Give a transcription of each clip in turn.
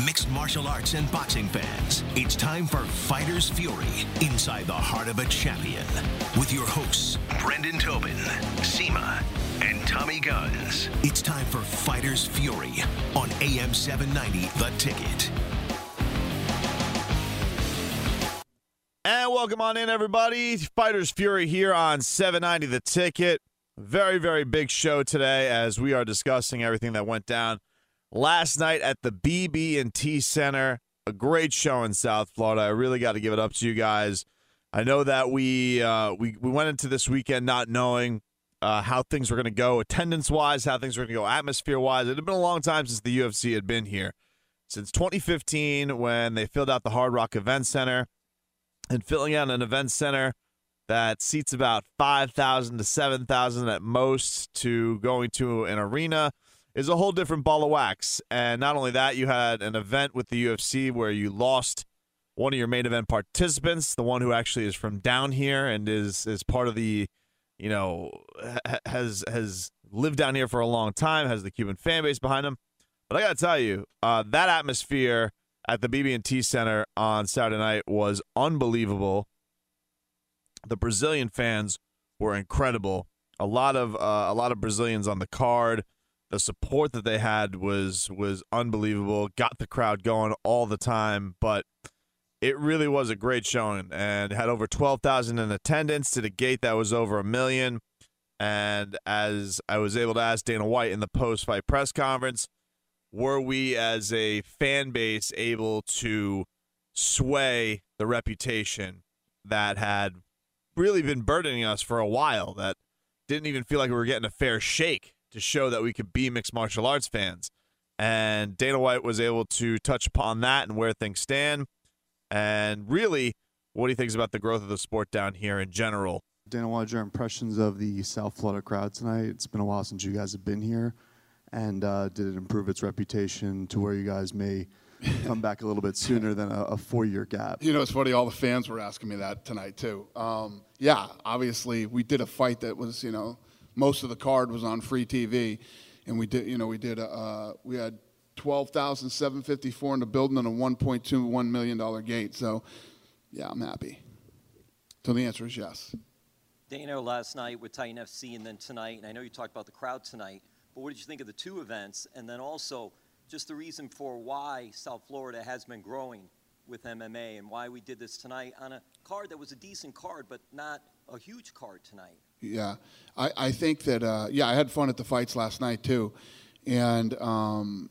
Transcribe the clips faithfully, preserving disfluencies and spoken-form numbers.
mixed martial arts and boxing fans. It's time for Fighter's Fury, inside the heart of a champion. With your hosts, Brendan Tobin, Seema, and Tommy Guns. It's time for Fighter's Fury on A M seven ninety, The Ticket. And welcome on in, everybody. Fighter's Fury here on seven ninety The Ticket. Very, very big show today as we are discussing everything that went down last night at the B B and T Center. A great show in South Florida. I really got to give it up to you guys. I know that we uh, we, we went into this weekend not knowing uh, how things were going to go attendance-wise, how things were going to go atmosphere-wise. It had been a long time since the U F C had been here. Since twenty fifteen, when they filled out the Hard Rock Event Center. And filling out an event center that seats about five thousand to seven thousand at most to going to an arena is a whole different ball of wax. And not only that, you had an event with the U F C where you lost one of your main event participants, the one who actually is from down here and is is part of the, you know, ha- has has lived down here for a long time, has the Cuban fan base behind him. But I got to tell you, uh, that atmosphere at the B B and T Center on Saturday night was unbelievable. The Brazilian fans were incredible. A lot of uh, a lot of Brazilians on the card. The support that they had was was unbelievable. Got the crowd going all the time, but it really was a great showing and had over twelve thousand in attendance to the gate that was over a million. And as I was able to ask Dana White in the post-fight press conference, were we as a fan base able to sway the reputation that had really been burdening us for a while, that didn't even feel like we were getting a fair shake to show that we could be mixed martial arts fans? And Dana White was able to touch upon that and where things stand and really what he thinks about the growth of the sport down here in general. Dana, what are your impressions of the South Florida crowd tonight? It's been a while since you guys have been here. And uh, did it improve its reputation to where you guys may come back a little bit sooner than a, a four-year gap? You know, it's funny, all the fans were asking me that tonight, too. Um, yeah, obviously, we did a fight that was, you know, most of the card was on free T V. And we did, you know, we did, uh, we had twelve thousand seven hundred fifty-four in the building and a one point two one million dollars gate. So, yeah, I'm happy. So the answer is yes. Dana, last night with Titan F C and then tonight, and I know you talked about the crowd tonight, but what did you think of the two events? And then also just the reason for why South Florida has been growing with M M A and why we did this tonight on a card that was a decent card, but not a huge card tonight. Yeah, I, I think that, uh, yeah, I had fun at the fights last night too. And um,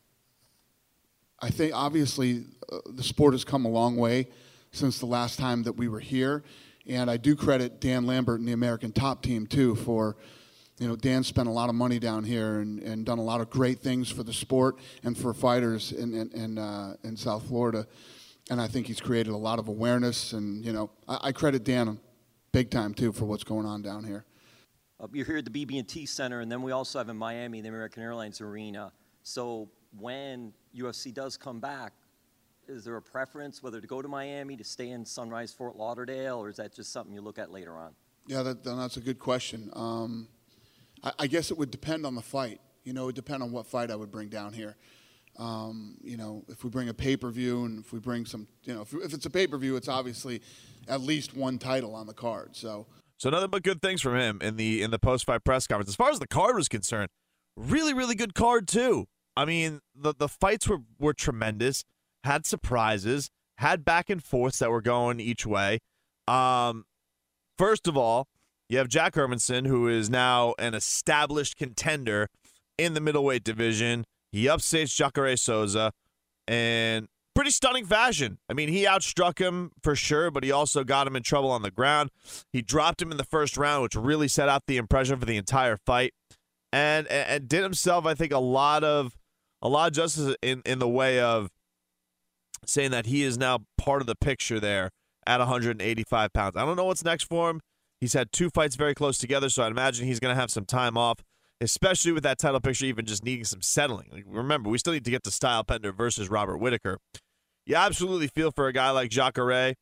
I think obviously uh, the sport has come a long way since the last time that we were here. And I do credit Dan Lambert and the American Top Team too for, you know, Dan spent a lot of money down here and, and done a lot of great things for the sport and for fighters in in in, uh, in South Florida, and I think he's created a lot of awareness. And you know, I, I credit Dan big time too for what's going on down here. Uh, you're here at the B B and T Center, and then we also have in Miami the American Airlines Arena. So when U F C does come back, is there a preference whether to go to Miami, to stay in Sunrise Fort Lauderdale, or is that just something you look at later on? Yeah, that, that's a good question. Um, I guess it would depend on the fight. You know, it would depend on what fight I would bring down here. Um, you know, if we bring a pay-per-view and if we bring some, you know, if, if it's a pay-per-view, it's obviously at least one title on the card. So, so nothing but good things from him in the in the post-fight press conference. As far as the card was concerned, really, really good card too. I mean, the the fights were were tremendous. Had surprises. Had back and forths that were going each way. Um, first of all, you have Jack Hermanson, who is now an established contender in the middleweight division. He upstates Jacare Souza in pretty stunning fashion. I mean, he outstruck him for sure, but he also got him in trouble on the ground. He dropped him in the first round, which really set out the impression for the entire fight, and and did himself, I think, a lot of a lot of justice in, in the way of saying that he is now part of the picture there at one hundred eighty-five pounds. I don't know what's next for him. He's had two fights very close together, so I'd imagine he's going to have some time off, especially with that title picture even just needing some settling. Like, remember, we still need to get to Style Pender versus Robert Whittaker. You absolutely feel for a guy like Jacare,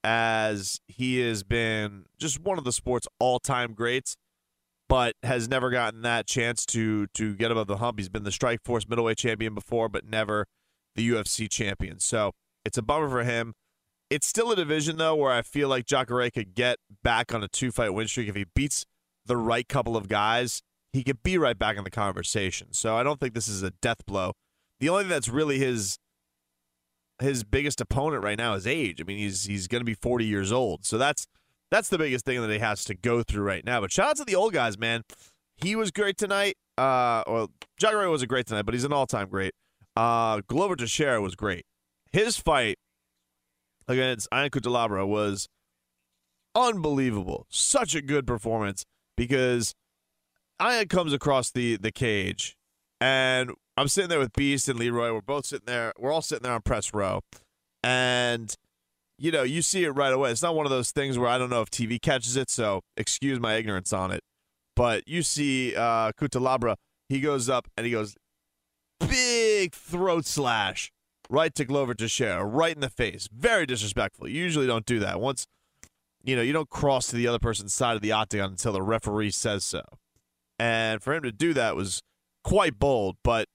as he has been just one of the sport's all-time greats, but has never gotten that chance to to get above the hump. He's been the Strikeforce middleweight champion before, but never the U F C champion. So it's a bummer for him. It's still a division, though, where I feel like Jacare could get back on a two-fight win streak. If he beats the right couple of guys, he could be right back in the conversation. So I don't think this is a death blow. The only thing that's really his his biggest opponent right now is age. I mean, he's he's going to be forty years old. So that's that's the biggest thing that he has to go through right now. But shout out to the old guys, man. He was great tonight. Uh, well, Jacare wasn't great tonight, but he's an all-time great. Uh, Glover Teixeira was great. His fight against Ion Cutelaba was unbelievable. Such a good performance because Ion comes across the, the cage, and I'm sitting there with Beast and Leroy. We're both sitting there. We're all sitting there on press row. And, you know, you see it right away. It's not one of those things where I don't know if T V catches it, so excuse my ignorance on it. But you see uh, Cutelaba, he goes up and he goes, big throat slash right to Glover Teixeira, right in the face. Very disrespectful. You usually don't do that. Once, you know, you don't cross to the other person's side of the octagon until the referee says so. And for him to do that was quite bold, but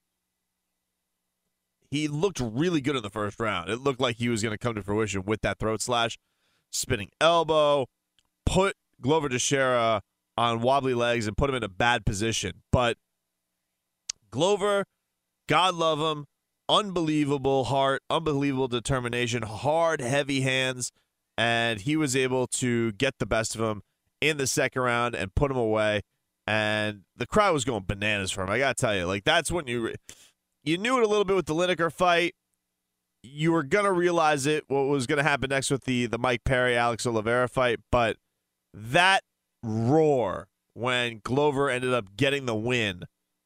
he looked really good in the first round. It looked like he was going to come to fruition with that throat slash, spinning elbow, put Glover Teixeira on wobbly legs and put him in a bad position. But Glover, God love him, unbelievable heart, unbelievable determination, hard, heavy hands, and he was able to get the best of him in the second round and put him away. And the crowd was going bananas for him. I got to tell you, like, that's when you you knew it a little bit with the Lineker fight. You were going to realize it, what was going to happen next with the, the Mike Perry, Alex Oliveira fight. But that roar when Glover ended up getting the win,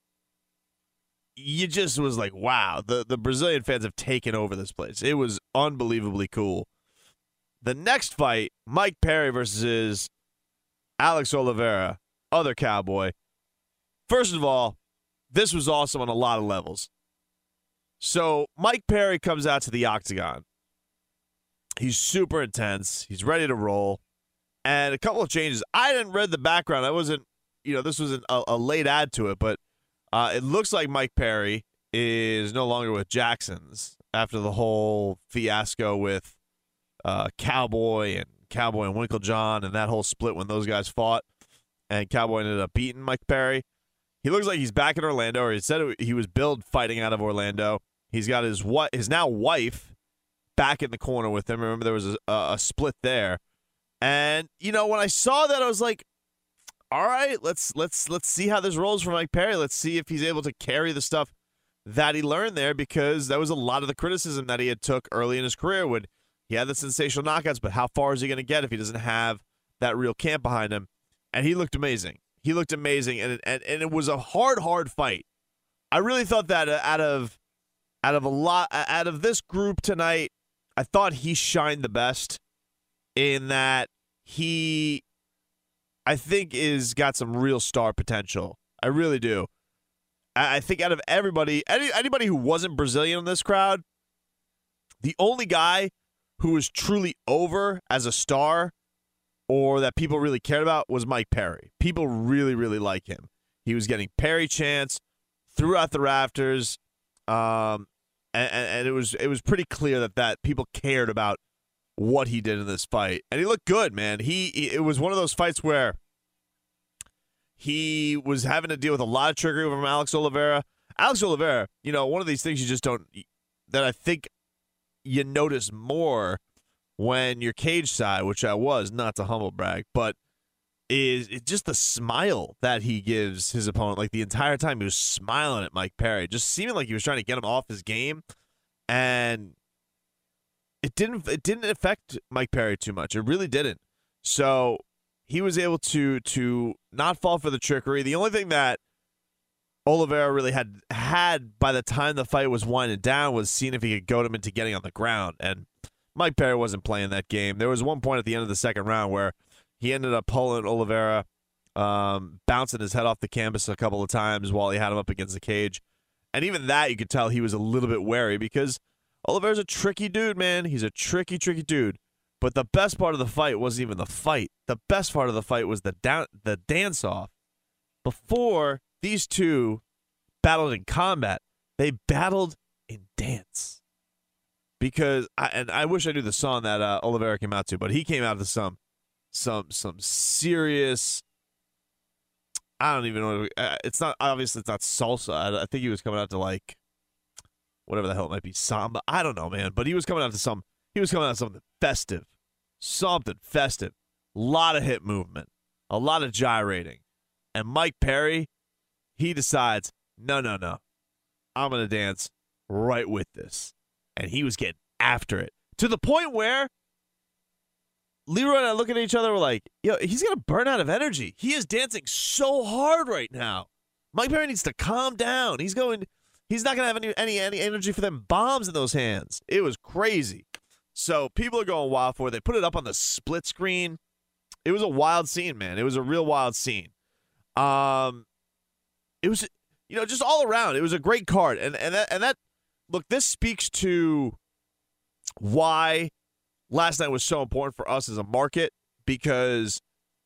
you just was like, wow, the, the Brazilian fans have taken over this place. It was unbelievably cool. The next fight, Mike Perry versus Alex Oliveira, other cowboy. First of all, this was awesome on a lot of levels. So Mike Perry comes out to the octagon. He's super intense. He's ready to roll. And a couple of changes. I didn't read the background. I wasn't, you know, this was an, a, a late add to it, but uh, it looks like Mike Perry is no longer with Jackson's after the whole fiasco with uh, Cowboy and Cowboy and Winklejohn and that whole split when those guys fought. And Cowboy ended up beating Mike Perry. He looks like he's back in Orlando, or he said he was billed fighting out of Orlando. He's got his what his now wife back in the corner with him. Remember, there was a, a split there. And, you know, when I saw that, I was like, all right, let's let's let's see how this rolls for Mike Perry. Let's see if he's able to carry the stuff that he learned there, because that was a lot of the criticism that he had took early in his career when he had the sensational knockouts, but how far is he going to get if he doesn't have that real camp behind him? And he looked amazing. He looked amazing, and it, and, and it was a hard, hard fight. I really thought that out of out of a lot out of this group tonight, I thought he shined the best in that he, I think, is got some real star potential. I really do. I, I think out of everybody, any, anybody who wasn't Brazilian in this crowd, the only guy who was truly over as a star or that people really cared about was Mike Perry. People really, really like him. He was getting Perry chants throughout the rafters, um, and, and it was it was pretty clear that, that people cared about what he did in this fight. And he looked good, man. He It was one of those fights where he was having to deal with a lot of trickery from Alex Oliveira. Alex Oliveira, you know, one of these things you just don't, that I think you notice more when you're cage side, which I was, not to humble brag, but is it just the smile that he gives his opponent. Like the entire time he was smiling at Mike Perry, just seeming like he was trying to get him off his game, and it didn't it didn't affect Mike Perry too much. It really didn't. So he was able to to not fall for the trickery. The only thing that Oliveira really had had by the time the fight was winding down was seeing if he could goad him into getting on the ground, and Mike Perry wasn't playing that game. There was one point at the end of the second round where he ended up pulling Oliveira, um, bouncing his head off the canvas a couple of times while he had him up against the cage. And even that, you could tell he was a little bit wary because Oliveira's a tricky dude, man. He's a tricky, tricky dude. But the best part of the fight wasn't even the fight. The best part of the fight was the down, the dance-off. Before these two battled in combat, they battled in dance. because I, and I wish I knew the song that uh, Oliveira came out to, but he came out to some some some serious. I don't even know. Uh, it's not obviously it's not salsa. I, I think he was coming out to like whatever the hell it might be, samba. I don't know, man. But he was coming out to some. He was coming out to something festive, something festive. A lot of hip movement, a lot of gyrating, and Mike Perry, he decides, no, no, no, I'm gonna dance right with this, and he was getting after it to the point where Leroy and I looking at each other, we're like, yo, he's going to burn out of energy. He is dancing so hard right now. Mike Perry needs to calm down. He's going, he's not going to have any, any any energy for them bombs in those hands. It was crazy. So people are going wild for it. They put it up on the split screen. It was a wild scene, man. It was a real wild scene. Um, it was, you know, just all around. It was a great card. And, and, that, and that, look, this speaks to why last night was so important for us as a market, because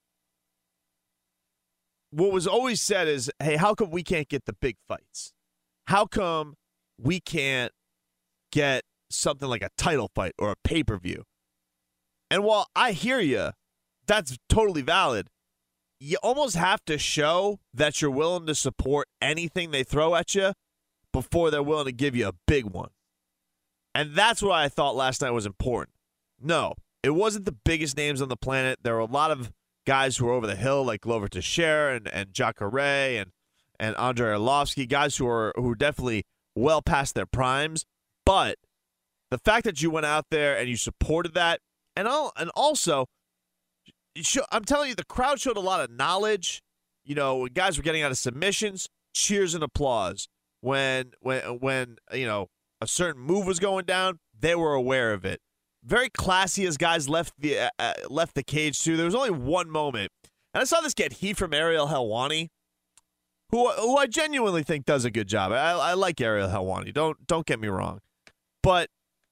what was always said is, hey, how come we can't get the big fights? How come we can't get something like a title fight or a pay-per-view? And while I hear you, that's totally valid. You almost have to show that you're willing to support anything they throw at you before they're willing to give you a big one. And that's what I thought last night was important. No, it wasn't the biggest names on the planet. There were a lot of guys who were over the hill, like Glover Teixeira and, and Jacare and and Andrei Arlovsky, guys who are who are definitely well past their primes. But the fact that you went out there and you supported that, and all, and also, I'm telling you, the crowd showed a lot of knowledge. You know, when guys were getting out of submissions, cheers and applause. When when when you know a certain move was going down, they were aware of it. Very classy as guys left the uh, uh, left the cage too. There was only one moment, and I saw this get heat from Ariel Helwani, who who I genuinely think does a good job. I, I like Ariel Helwani. Don't don't get me wrong, but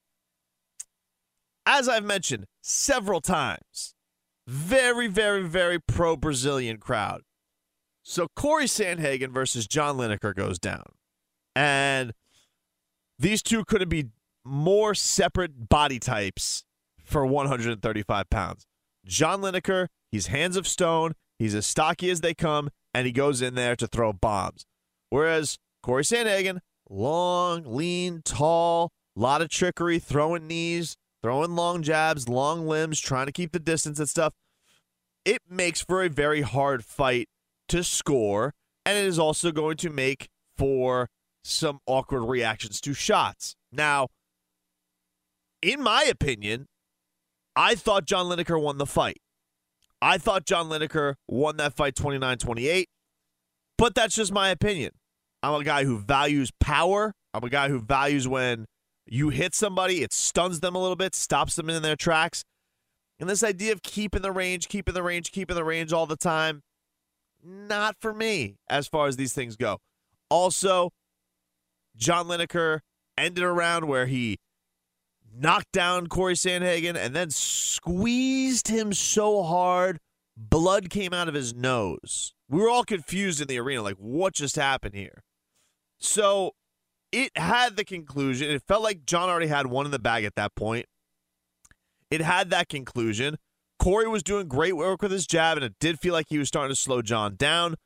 as I've mentioned several times, very very very pro Brazilian crowd. So Corey Sandhagen versus John Lineker goes down, and these two couldn't be more separate body types for one hundred thirty-five pounds. John Lineker, he's hands of stone, he's as stocky as they come, and he goes in there to throw bombs. Whereas Corey Sandhagen, long, lean, tall, lot of trickery, throwing knees, throwing long jabs, long limbs, trying to keep the distance and stuff. It makes for a very hard fight to score, and it is also going to make for some awkward reactions to shots. Now, in my opinion, I thought John Lineker won the fight. I thought John Lineker won that fight twenty-nine twenty-eight, but that's just my opinion. I'm a guy who values power. I'm a guy who values when you hit somebody, it stuns them a little bit, stops them in their tracks. And this idea of keeping the range, keeping the range, keeping the range all the time, not for me as far as these things go. Also, John Lineker ended a round where he knocked down Corey Sandhagen and then squeezed him so hard, blood came out of his nose. We were all confused in the arena, like, what just happened here? So it had the conclusion. It felt like John already had one in the bag at that point. It had that conclusion. Corey was doing great work with his jab, and it did feel like he was starting to slow John down.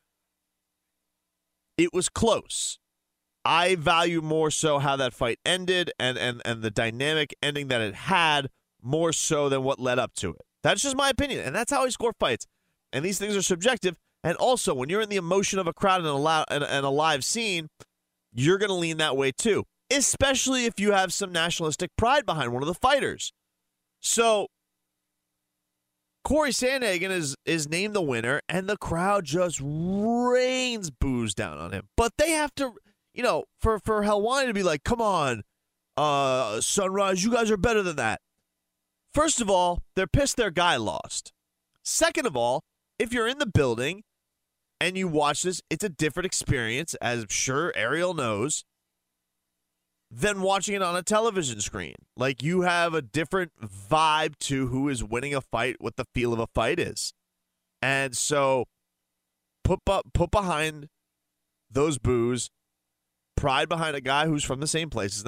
It was close. I value more so how that fight ended and, and, and the dynamic ending that it had more so than what led up to it. That's just my opinion, and that's how I score fights. And these things are subjective. And also, when you're in the emotion of a crowd and a, lo- and, and a live scene, you're going to lean that way too, especially if you have some nationalistic pride behind one of the fighters. So Corey Sandhagen is, is named the winner, and the crowd just rains boos down on him. But they have to... You know, for, for Helwani to be like, come on, uh, Sunrise, you guys are better than that. First of all, they're pissed their guy lost. Second of all, if you're in the building and you watch this, it's a different experience, as I'm sure Ariel knows, than watching it on a television screen. Like, you have a different vibe to who is winning a fight, what the feel of a fight is. And so put, put behind those boos, pride behind a guy who's from the same place as them,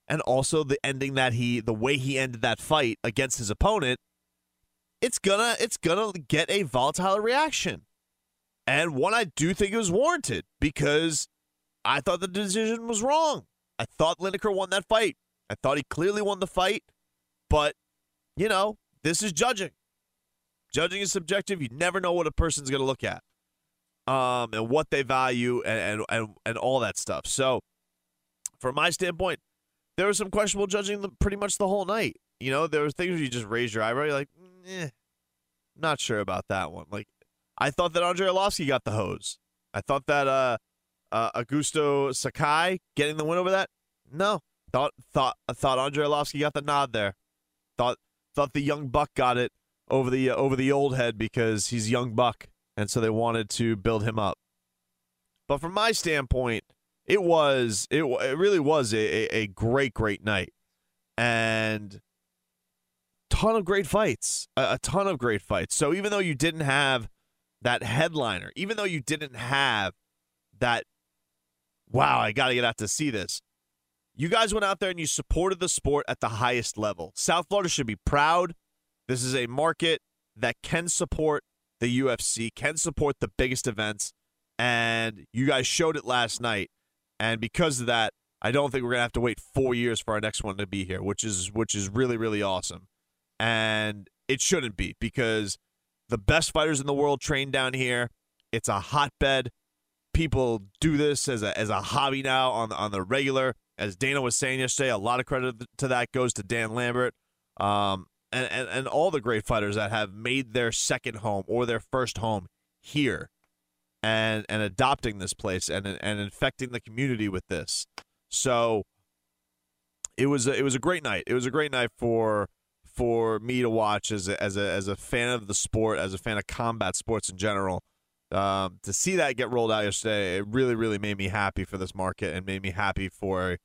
and also the ending that he, the way he ended that fight against his opponent, it's gonna, it's gonna get a volatile reaction. And one, I do think it was warranted because I thought the decision was wrong. I thought Lineker won that fight. I thought he clearly won the fight, but, you know, this is judging. Judging is subjective. You never know what a person's going to look at um, and what they value and, and, and, and all that stuff. So, from my standpoint, there was some questionable judging the, pretty much the whole night. You know, there were things where you just raise your eyebrow. You're like, eh, not sure about that one. Like, I thought that Andrei Arlovski got the hose. I thought that uh, uh, Augusto Sakai getting the win over that. No, thought thought thought Andrei Arlovski got the nod there. Thought thought the young buck got it over the uh, over the old head because he's young buck, and so they wanted to build him up. But from my standpoint, it was it it really was a, a, a great great night, and ton of great fights, a, a ton of great fights. So even though you didn't have that headliner, even though you didn't have that, wow, I got to get out to see this, you guys went out there and you supported the sport at the highest level. South Florida should be proud. This is a market that can support the U F C, can support the biggest events, and you guys showed it last night. And because of that, I don't think we're going to have to wait four years for our next one to be here, which is which is really, really awesome. And it shouldn't be, because the best fighters in the world train down here. It's a hotbed. People do this as a as a hobby now on the, on the regular. As Dana was saying yesterday, a lot of credit to that goes to Dan Lambert um, and, and, and all the great fighters that have made their second home or their first home here and and adopting this place and and infecting the community with this. So it was a, it was a great night. It was a great night for for me to watch as a, as a as a fan of the sport, as a fan of combat sports in general. Um, to see that get rolled out yesterday, it really, really made me happy for this market and made me happy for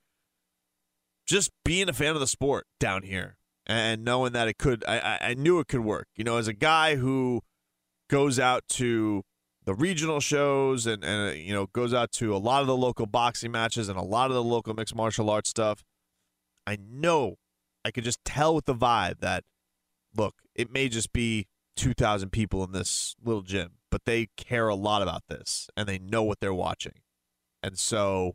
just being a fan of the sport down here and knowing that it could, I, I knew it could work. You know, as a guy who goes out to the regional shows and, and, you know, goes out to a lot of the local boxing matches and a lot of the local mixed martial arts stuff, I know I could just tell with the vibe that, look, it may just be two thousand people in this little gym, but they care a lot about this and they know what they're watching. And so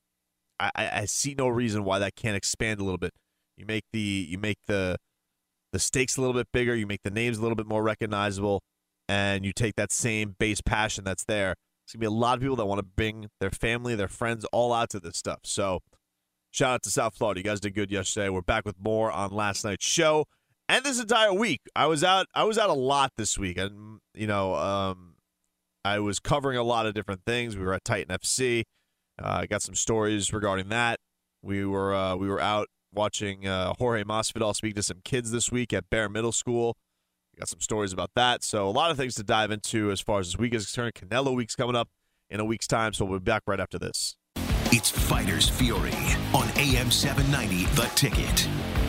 I, I see no reason why that can't expand a little bit. You make the you make the the stakes a little bit bigger, you make the names a little bit more recognizable, and you take that same base passion that's there. There's gonna be a lot of people that want to bring their family, their friends all out to this stuff. So shout out to South Florida. You guys did good yesterday. We're back with more on last night's show. And this entire week, I was out. I was out a lot this week, and you know, um, I was covering a lot of different things. We were at Titan F C. I uh, got some stories regarding that. We were uh, we were out watching uh, Jorge Masvidal speak to some kids this week at Bear Middle School. We got some stories about that. So a lot of things to dive into as far as this week is concerned. Canelo Week's coming up in a week's time, so we'll be back right after this. It's Fighters Fury on A M seven ninety, The Ticket.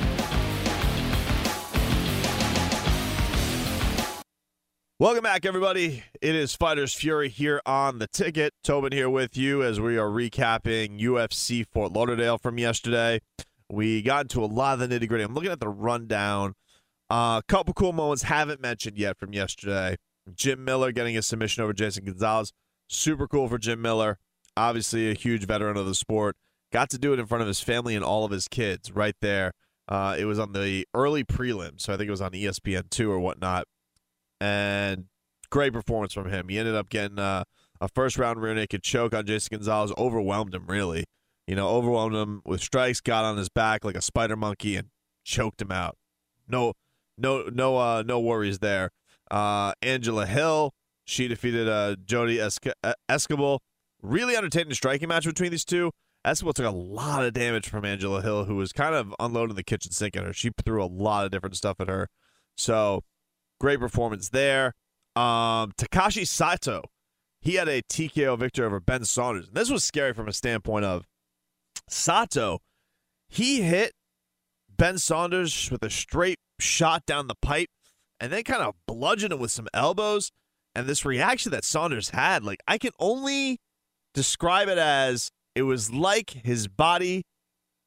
Welcome back, everybody. It is Fighters Fury here on The Ticket. Tobin here with you as we are recapping U F C Fort Lauderdale from yesterday. We got into a lot of the nitty-gritty. I'm looking at the rundown. A uh, couple cool moments haven't mentioned yet from yesterday. Jim Miller getting a submission over Jason Gonzalez. Super cool for Jim Miller. Obviously a huge veteran of the sport. Got to do it in front of his family and all of his kids right there. Uh, it was on the early prelims, so I think it was on E S P N two or whatnot. And great performance from him. He ended up getting uh, a first-round rear naked choke on Jason Gonzalez. Overwhelmed him, really. You know, overwhelmed him with strikes, got on his back like a spider monkey, and choked him out. No no, no, uh, no worries there. Uh, Angela Hill, she defeated uh, Jody Esca- Escobar. Really entertaining striking match between these two. Escobar took a lot of damage from Angela Hill, who was kind of unloading the kitchen sink at her. She threw a lot of different stuff at her. So great performance there. Um, Takashi Sato, he had a T K O victory over Ben Saunders. And this was scary from a standpoint of Sato. He hit Ben Saunders with a straight shot down the pipe and then kind of bludgeoned him with some elbows. And this reaction that Saunders had, like, I can only describe it as it was like his body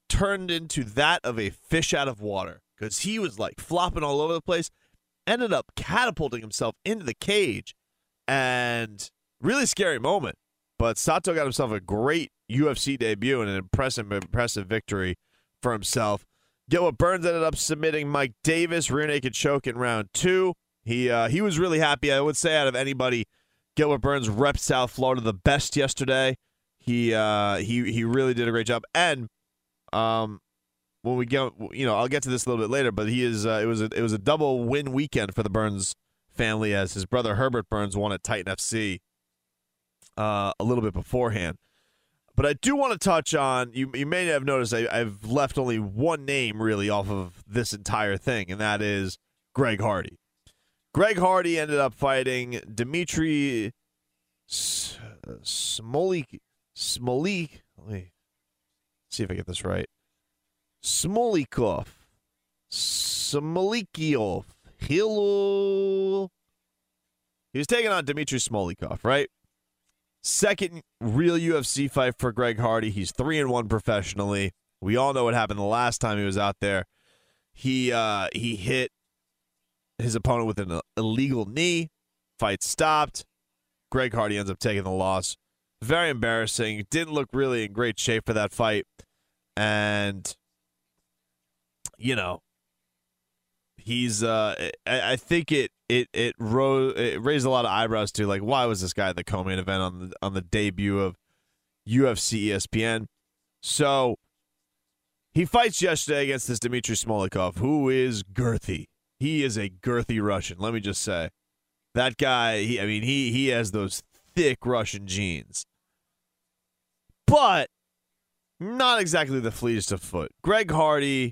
turned into that of a fish out of water because he was like flopping all over the place, ended up catapulting himself into the cage, and really scary moment. But Sato got himself a great U F C debut and an impressive, impressive victory for himself. Gilbert Burns ended up submitting Mike Davis, rear naked choke in round two. He uh, he was really happy. I would say out of anybody, Gilbert Burns repped South Florida the best yesterday. He uh, he he really did a great job. And um, when we get, you know, I'll get to this a little bit later, but he is uh, it was a, it was a double win weekend for the Burns family as his brother Herbert Burns won at Titan F C uh, a little bit beforehand. But I do want to touch on, you you may have noticed I, I've left only one name really off of this entire thing, and that is Greg Hardy. Greg Hardy ended up fighting Dmitry Smolik. Smolik. Let me see if I get this right. Smolikov. Smolikov. Hello. He was taking on Dmitry Smolikov, right? Second real U F C fight for Greg Hardy. He's three and one professionally. We all know what happened the last time he was out there. He uh, he hit his opponent with an illegal knee. Fight stopped. Greg Hardy ends up taking the loss. Very embarrassing. Didn't look really in great shape for that fight. And, you know, he's uh, I, I think it it it, ro- it raised a lot of eyebrows too. Like, why was this guy at the co-main event on the on the debut of U F C E S P N? So he fights yesterday against this Dmitry Smolikov, who is girthy. He is a girthy Russian. Let me just say, that guy. He, I mean, he he has those thick Russian genes, but not exactly the fleetest of foot. Greg Hardy.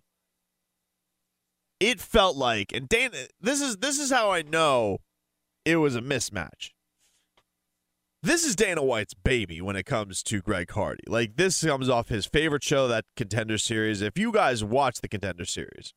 It felt like, and Dana, this is this is how I know it was a mismatch. This is Dana White's baby when it comes to Greg Hardy. Like, this comes off his favorite show, that Contender Series. If you guys watch the Contender Series,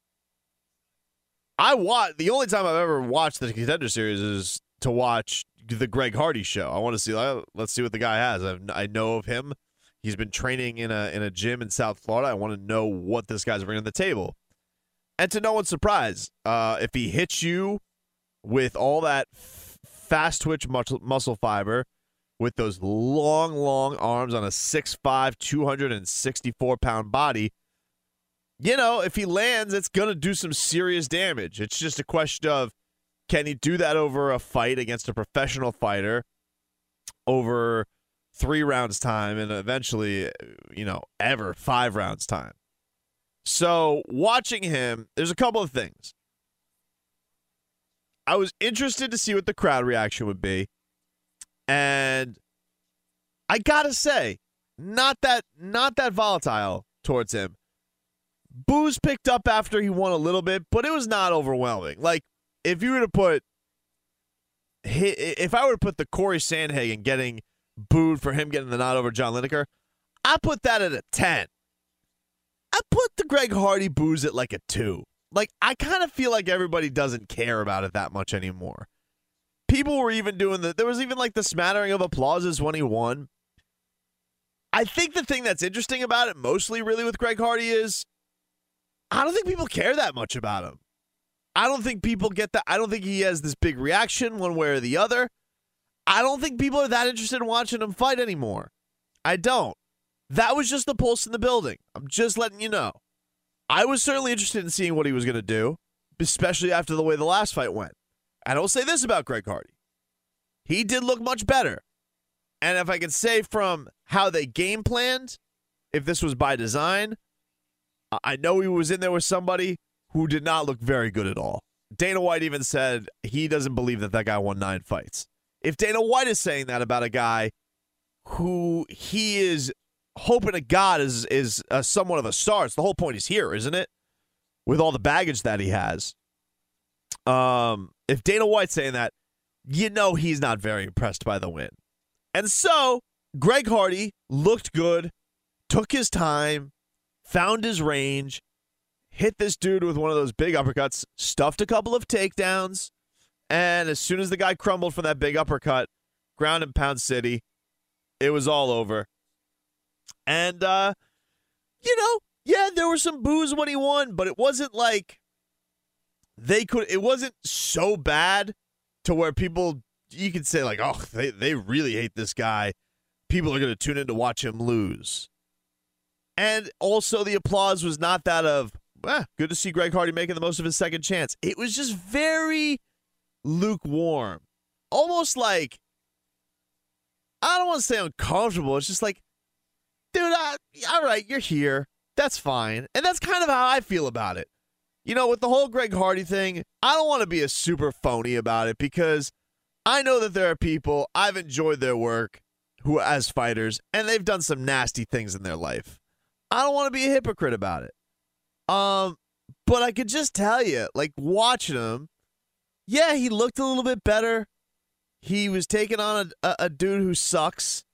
I watch. The only time I've ever watched the Contender Series is to watch the Greg Hardy show. I want to see. Let's see what the guy has. I've, I know of him. He's been training in a in a gym in South Florida. I want to know what this guy's bringing to the table. And to no one's surprise, uh, if he hits you with all that f- fast twitch muscle, muscle fiber, with those long, long arms on a six five, two hundred sixty-four pound body, you know, if he lands, it's going to do some serious damage. It's just a question of, can he do that over a fight against a professional fighter over three rounds time and eventually, you know, ever five rounds time? So, watching him, there's a couple of things. I was interested to see what the crowd reaction would be. And I got to say, not that not that volatile towards him. Booze picked up after he won a little bit, but it was not overwhelming. Like, if you were to put if I were to put the Corey Sandhagen getting booed for him getting the nod over John Lineker, I put that at a ten. I put the Greg Hardy booze at like a two. Like, I kind of feel like everybody doesn't care about it that much anymore. People were even doing the, there was even like the smattering of applauses when he won. I think the thing that's interesting about it, mostly really with Greg Hardy, is I don't think people care that much about him. I don't think people get that. I don't think he has this big reaction one way or the other. I don't think people are that interested in watching him fight anymore. I don't. That was just the pulse in the building. I'm just letting you know. I was certainly interested in seeing what he was going to do, especially after the way the last fight went. And I will say this about Greg Hardy. He did look much better. And if I can say from how they game planned, if this was by design, I know he was in there with somebody who did not look very good at all. Dana White even said he doesn't believe that that guy won nine fights. If Dana White is saying that about a guy who he is hoping to God is is uh, somewhat of a star. It's the whole point he's here, isn't it? With all the baggage that he has. Um, if Dana White's saying that, you know he's not very impressed by the win. And so, Greg Hardy looked good, took his time, found his range, hit this dude with one of those big uppercuts, stuffed a couple of takedowns, and as soon as the guy crumbled from that big uppercut, ground and pound city, it was all over. And, uh, you know, yeah, there were some boos when he won, but it wasn't like they could, it wasn't so bad to where people, you could say like, oh, they, they really hate this guy. People are going to tune in to watch him lose. And also the applause was not that of, ah, good to see Greg Hardy making the most of his second chance. It was just very lukewarm. Almost like, I don't want to say uncomfortable. It's just like, dude, I, all right, you're here. That's fine. And that's kind of how I feel about it. You know, with the whole Greg Hardy thing, I don't want to be a super phony about it because I know that there are people, I've enjoyed their work who as fighters, and they've done some nasty things in their life. I don't want to be a hypocrite about it. Um, but I could just tell you, like, watching him, yeah, he looked a little bit better. He was taking on a, a, a dude who sucks.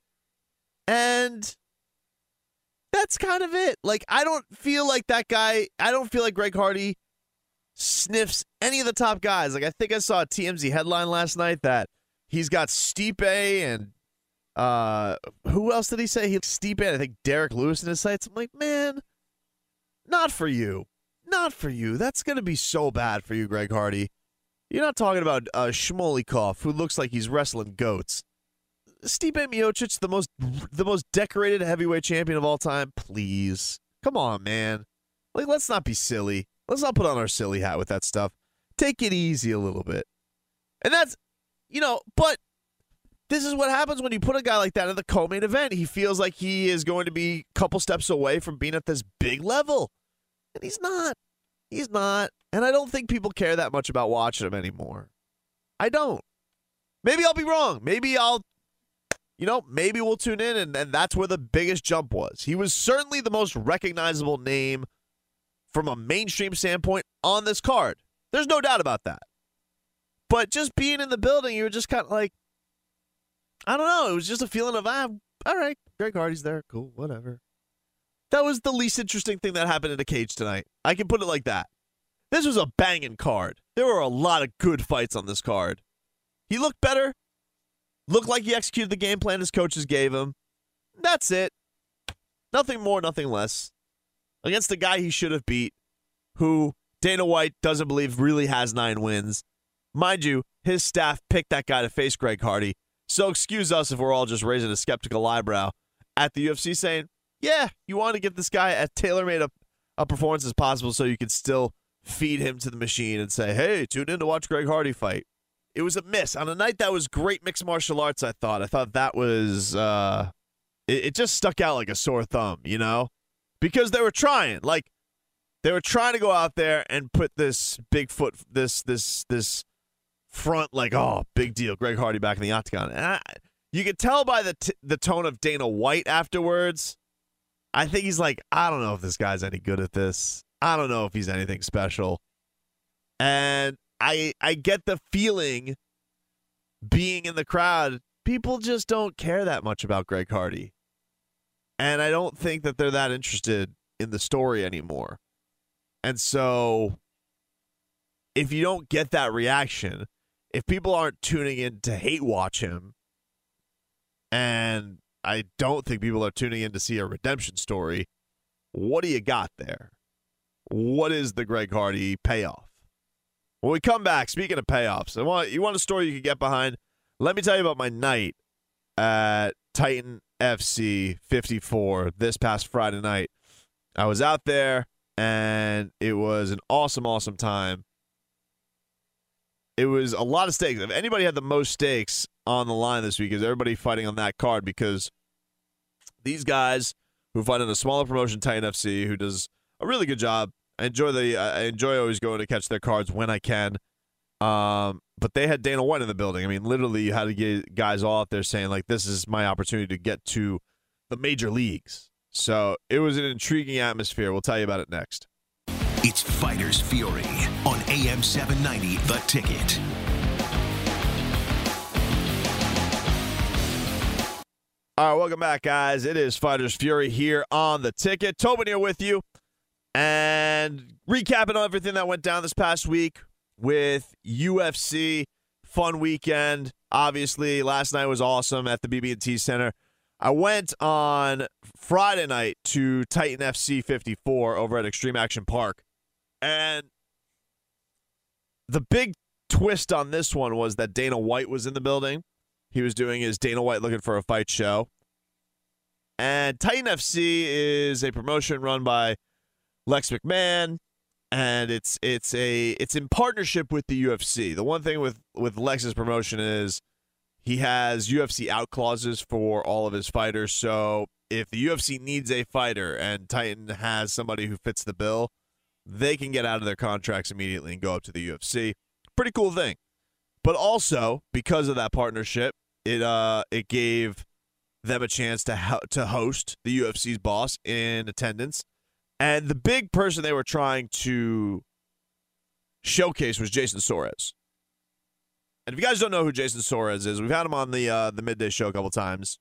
And that's kind of it. Like, I don't feel like that guy, I don't feel like Greg Hardy sniffs any of the top guys. Like, I think I saw a T M Z headline last night that he's got Stipe and uh, who else did he say? He Stipe and I think Derek Lewis in his sights. I'm like, man, not for you. Not for you. That's going to be so bad for you, Greg Hardy. You're not talking about uh, Shmolikov, who looks like he's wrestling goats. Stipe Miocic, the most the most decorated heavyweight champion of all time. Please. Come on, man. Like, let's not be silly. Let's not put on our silly hat with that stuff. Take it easy a little bit. And that's, you know, but this is what happens when you put a guy like that in the co-main event. He feels like he is going to be a couple steps away from being at this big level. And he's not. He's not. And I don't think people care that much about watching him anymore. I don't. Maybe I'll be wrong. Maybe I'll, you know, maybe we'll tune in and, and that's where the biggest jump was. He was certainly the most recognizable name from a mainstream standpoint on this card. There's no doubt about that. But just being in the building, you were just kind of like, I don't know. It was just a feeling of, ah, all right, Greg Hardy's there. Cool, whatever. That was the least interesting thing that happened in a cage tonight. I can put it like that. This was a banging card. There were a lot of good fights on this card. He looked better. Looked like he executed the game plan his coaches gave him. That's it. Nothing more, nothing less. Against the guy he should have beat, who Dana White doesn't believe really has nine wins. Mind you, his staff picked that guy to face Greg Hardy. So excuse us if we're all just raising a skeptical eyebrow at the U F C saying, yeah, you want to get this guy as tailor-made a, a performance as possible so you can still feed him to the machine and say, hey, tune in to watch Greg Hardy fight. It was a miss. On a night that was great mixed martial arts, I thought. I thought that was, uh, it, it just stuck out like a sore thumb, you know? Because they were trying. Like, they were trying to go out there and put this big foot, this, this, this front, like, oh, big deal, Greg Hardy back in the octagon. And I, you could tell by the t- the tone of Dana White afterwards, I think he's like, I don't know if this guy's any good at this. I don't know if he's anything special. And I I get the feeling, being in the crowd, people just don't care that much about Greg Hardy. And I don't think that they're that interested in the story anymore. And so, if you don't get that reaction, if people aren't tuning in to hate watch him, and I don't think people are tuning in to see a redemption story, what do you got there? What is the Greg Hardy payoff? When we come back, speaking of payoffs, I want you want a story you can get behind? Let me tell you about my night at Titan F C fifty-four this past Friday night. I was out there, and it was an awesome, awesome time. It was a lot of stakes. If anybody had the most stakes on the line this week, is everybody fighting on that card, because these guys who fight in a smaller promotion, Titan F C, who does a really good job. I enjoy the I enjoy always going to catch their cards when I can. Um, but they had Dana White in the building. I mean, literally, you had to get guys all out there saying, like, this is my opportunity to get to the major leagues. So it was an intriguing atmosphere. We'll tell you about it next. It's Fighters Fury on A M seven ninety, The Ticket. All right, welcome back, guys. It is Fighters Fury here on The Ticket. Tobin here with you. And recapping on everything that went down this past week with U F C. Fun weekend. Obviously, last night was awesome at the B B and T Center. I went on Friday night to Titan F C fifty-four over at Extreme Action Park, and the big twist on this one was that Dana White was in the building. He was doing his Dana White Looking for a Fight show. And Titan F C is a promotion run by Lex McMahon, and it's it's a it's in partnership with the U F C. The one thing with, with Lex's promotion is he has U F C out clauses for all of his fighters. So if the U F C needs a fighter and Titan has somebody who fits the bill, they can get out of their contracts immediately and go up to the U F C. Pretty cool thing. But also, because of that partnership, it uh it gave them a chance to ho- to host the U F C's boss in attendance. And the big person they were trying to showcase was Jason Suarez. And if you guys don't know who Jason Suarez is, we've had him on the uh, the midday show a couple times.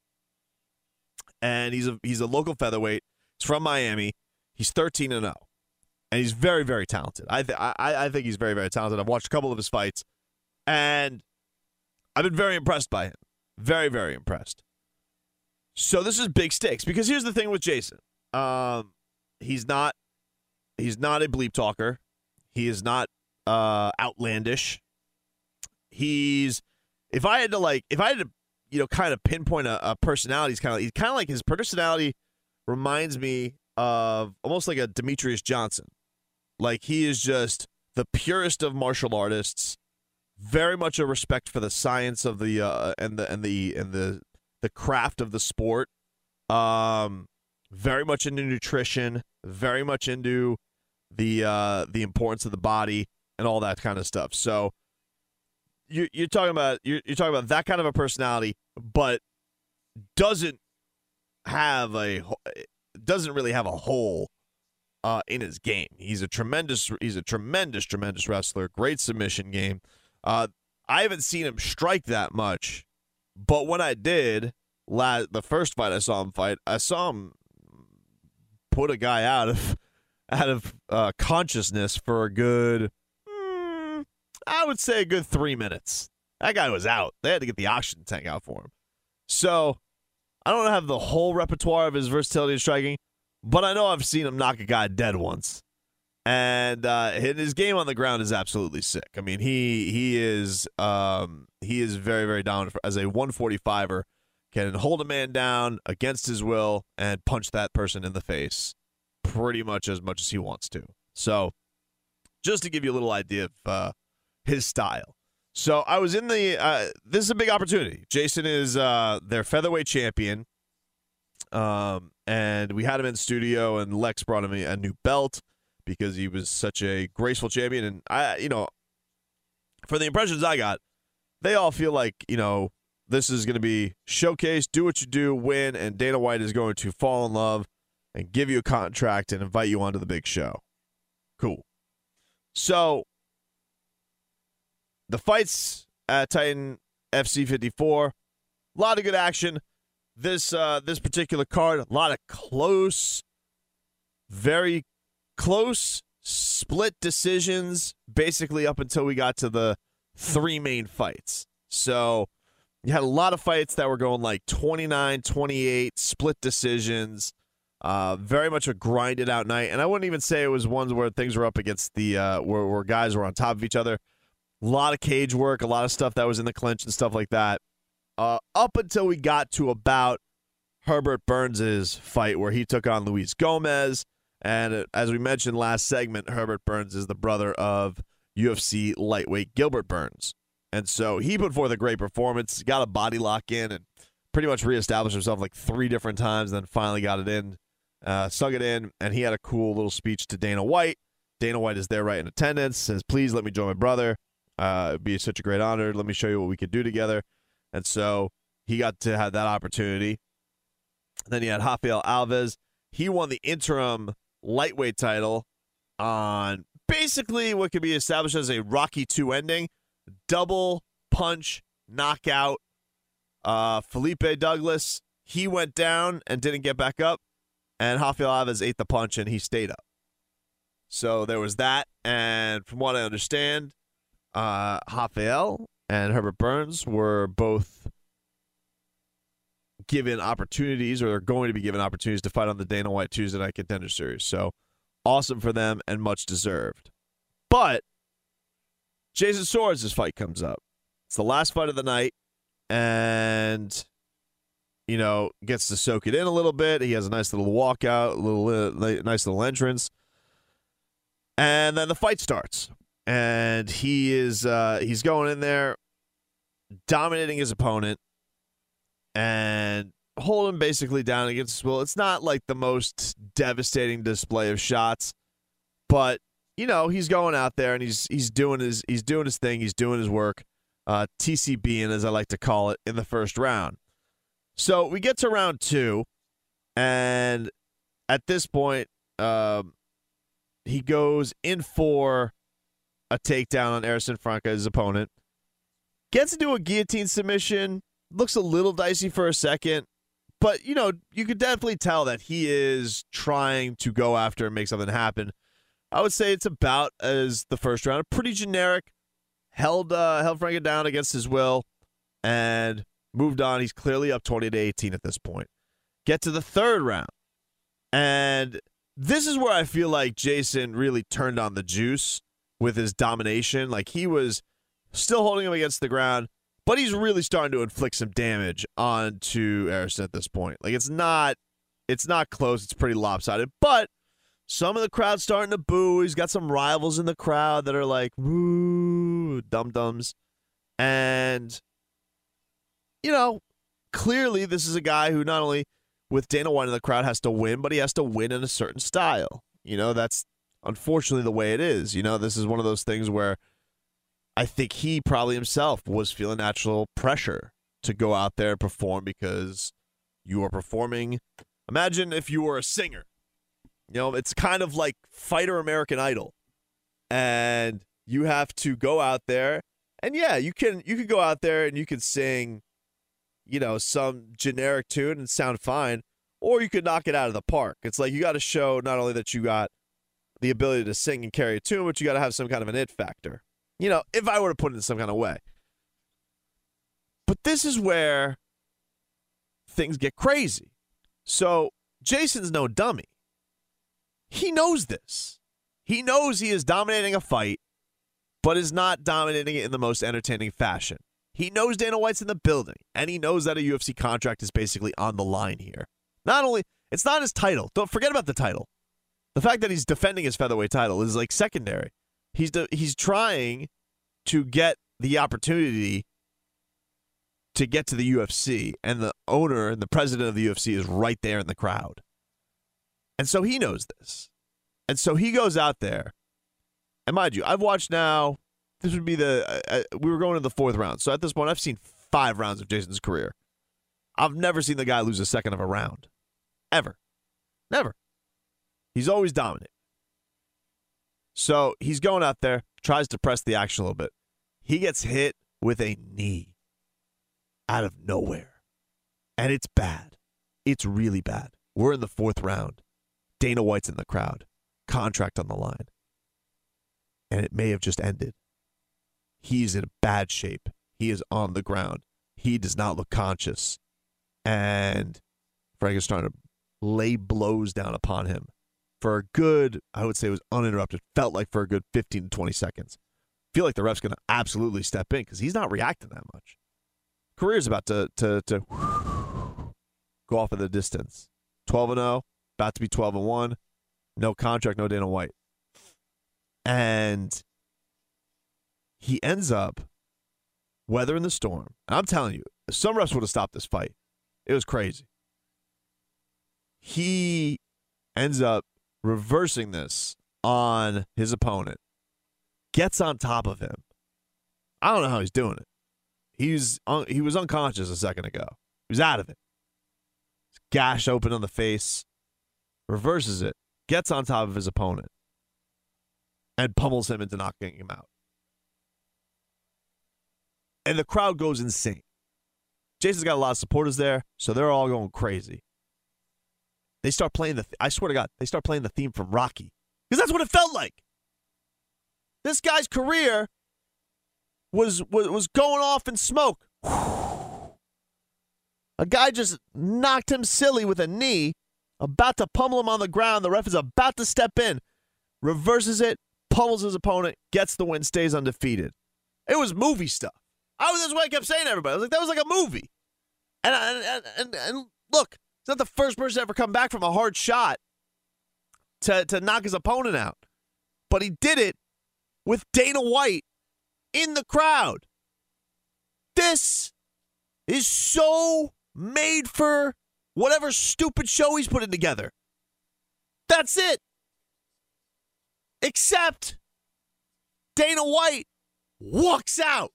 And he's a he's a local featherweight. He's from Miami. He's thirteen and oh. And he's very, very talented. I, th- I I think he's very, very talented. I've watched a couple of his fights. And I've been very impressed by him. Very, very impressed. So this is big stakes. Because here's the thing with Jason. Um, he's not he's not a bleep talker. He is not uh, outlandish. He's, if I had to like, if I had to, you know, kind of pinpoint a, a personality, he's kind of, he's kind of like his personality reminds me of almost like a Demetrius Johnson. Like he is just the purest of martial artists, very much a respect for the science of the uh, and the and the and the the craft of the sport. Um, very much into nutrition, very much into the uh, the importance of the body and all that kind of stuff. So. You're, you're talking about you're, you're talking about that kind of a personality, but doesn't have a doesn't really have a hole uh, in his game. He's a tremendous he's a tremendous tremendous wrestler. Great submission game. Uh, I haven't seen him strike that much, but when I did, la- the first fight I saw him fight, I saw him put a guy out of out of uh, consciousness for a good. I would say a good three minutes. That guy was out. They had to get the oxygen tank out for him. So, I don't have the whole repertoire of his versatility in striking, but I know I've seen him knock a guy dead once. And uh, his game on the ground is absolutely sick. I mean, he he is um, he is very, very dominant as a one forty-fiver. Can hold a man down against his will and punch that person in the face pretty much as much as he wants to. So, just to give you a little idea of uh, his style. So I was in the, uh, this is a big opportunity. Jason is uh, their featherweight champion. Um, and we had him in studio and Lex brought him a, a new belt because he was such a graceful champion. And I, you know, for the impressions I got, they all feel like, you know, this is going to be showcase, do what you do, win. And Dana White is going to fall in love and give you a contract and invite you onto the big show. Cool. So, the fights at Titan F C fifty-four, a lot of good action. This uh, this particular card, a lot of close, very close split decisions, basically up until we got to the three main fights. So you had a lot of fights that were going like twenty-nine twenty-eight, split decisions, uh, very much a grinded out night. And I wouldn't even say it was ones where things were up against the, uh, where, where guys were on top of each other. A lot of cage work, a lot of stuff that was in the clinch and stuff like that. Uh, up until we got to about Herbert Burns' fight where he took on Luis Gomez. And uh, as we mentioned last segment, Herbert Burns is the brother of U F C lightweight Gilbert Burns. And so he put forth a great performance, got a body lock in, and pretty much reestablished himself like three different times, and then finally got it in, uh, sunk it in, and he had a cool little speech to Dana White. Dana White is there right in attendance, says, please let me join my brother. Uh, it'd be such a great honor. Let me show you what we could do together. And so he got to have that opportunity. Then you had Rafael Alves. He won the interim lightweight title on basically what could be established as a Rocky two ending. Double punch knockout. Uh, Felipe Douglas, he went down and didn't get back up. And Rafael Alves ate the punch and he stayed up. So there was that. And from what I understand, Uh, Rafael and Herbert Burns were both given opportunities, or they're going to be given opportunities to fight on the Dana White Tuesday Night Contender Series. So awesome for them and much deserved. But Jason Suarez's fight comes up. It's the last fight of the night, and you know, gets to soak it in a little bit. He has a nice little walkout, a little uh, nice little entrance, and then the fight starts. And he is uh, he's going in there, dominating his opponent, and holding basically down against his will. It's not like the most devastating display of shots, but you know, he's going out there and he's he's doing his he's doing his thing, he's doing his work, uh, T C Bing, as I like to call it, in the first round. So we get to round two, and at this point, um, he goes in for a takedown on Emerson Franca, his opponent. Gets into a guillotine submission. Looks a little dicey for a second, but you know, you could definitely tell that he is trying to go after and make something happen. I would say it's about as the first round. Pretty generic. Held uh, held Franca down against his will and moved on. He's clearly up twenty to eighteen at this point. Get to the third round. And this is where I feel like Jason really turned on the juice with his domination. Like, he was still holding him against the ground, but he's really starting to inflict some damage onto Emerson at this point. Like, it's not it's not close. It's pretty lopsided, but some of the crowd's starting to boo. He's got some rivals in the crowd that are like, woo, dum-dums. And, you know, clearly this is a guy who not only with Dana White in the crowd has to win, but he has to win in a certain style. You know, that's unfortunately the way it is. You know, this is one of those things where I think he probably himself was feeling natural pressure to go out there and perform, because you are performing. Imagine if you were a singer. You know, it's kind of like Fighter American Idol. And you have to go out there, and yeah, you can you can go out there and you can sing, you know, some generic tune and sound fine, or you could knock it out of the park. It's like you got to show not only that you got the ability to sing and carry a tune, but you got to have some kind of an it factor. You know, if I were to put it in some kind of way. But this is where things get crazy. So Jason's no dummy. He knows this. He knows he is dominating a fight, but is not dominating it in the most entertaining fashion. He knows Dana White's in the building, and he knows that a U F C contract is basically on the line here. Not only, it's not his title. Don't forget about the title. The fact that he's defending his featherweight title is like secondary. He's de- he's trying to get the opportunity to get to the U F C, and the owner and the president of the U F C is right there in the crowd. And so he knows this. And so he goes out there. And mind you, I've watched now, this would be the, uh, we were going to the fourth round. So at this point, I've seen five rounds of Jason's career. I've never seen the guy lose a second of a round. Ever. Never. He's always dominant. So he's going out there, tries to press the action a little bit. He gets hit with a knee out of nowhere. And it's bad. It's really bad. We're in the fourth round. Dana White's in the crowd. Contract on the line. And it may have just ended. He's in bad shape. He is on the ground. He does not look conscious. And Frank is starting to lay blows down upon him for a good, I would say it was uninterrupted, felt like for a good fifteen to twenty seconds. Feel like the ref's going to absolutely step in because he's not reacting that much. Career's about to, to, to go off in the distance. twelve and oh. About to be twelve and one. No contract, no Dana White. And he ends up weathering the storm. And I'm telling you, some refs would have stopped this fight. It was crazy. He ends up reversing this on his opponent. Gets on top of him. I don't know how he's doing it. He's un- he was unconscious a second ago. He was out of it. Gash open on the face. Reverses it, gets on top of his opponent, and pummels him into knocking him out. And the crowd goes insane. Jason's got a lot of supporters there, so they're all going crazy. They start playing the, th- I swear to God, they start playing the theme from Rocky. Because that's what it felt like. This guy's career was, was, was going off in smoke. A guy just knocked him silly with a knee, about to pummel him on the ground. The ref is about to step in, reverses it, pummels his opponent, gets the win, stays undefeated. It was movie stuff. I was that's what I kept saying to everybody. I was like, that was like a movie. And, and, and, and look, he's not the first person to ever come back from a hard shot to, to knock his opponent out. But he did it with Dana White in the crowd. This is so made for whatever stupid show he's putting together. That's it. Except Dana White walks out.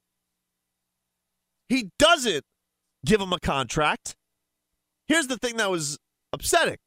He doesn't give him a contract. Here's the thing that was upsetting.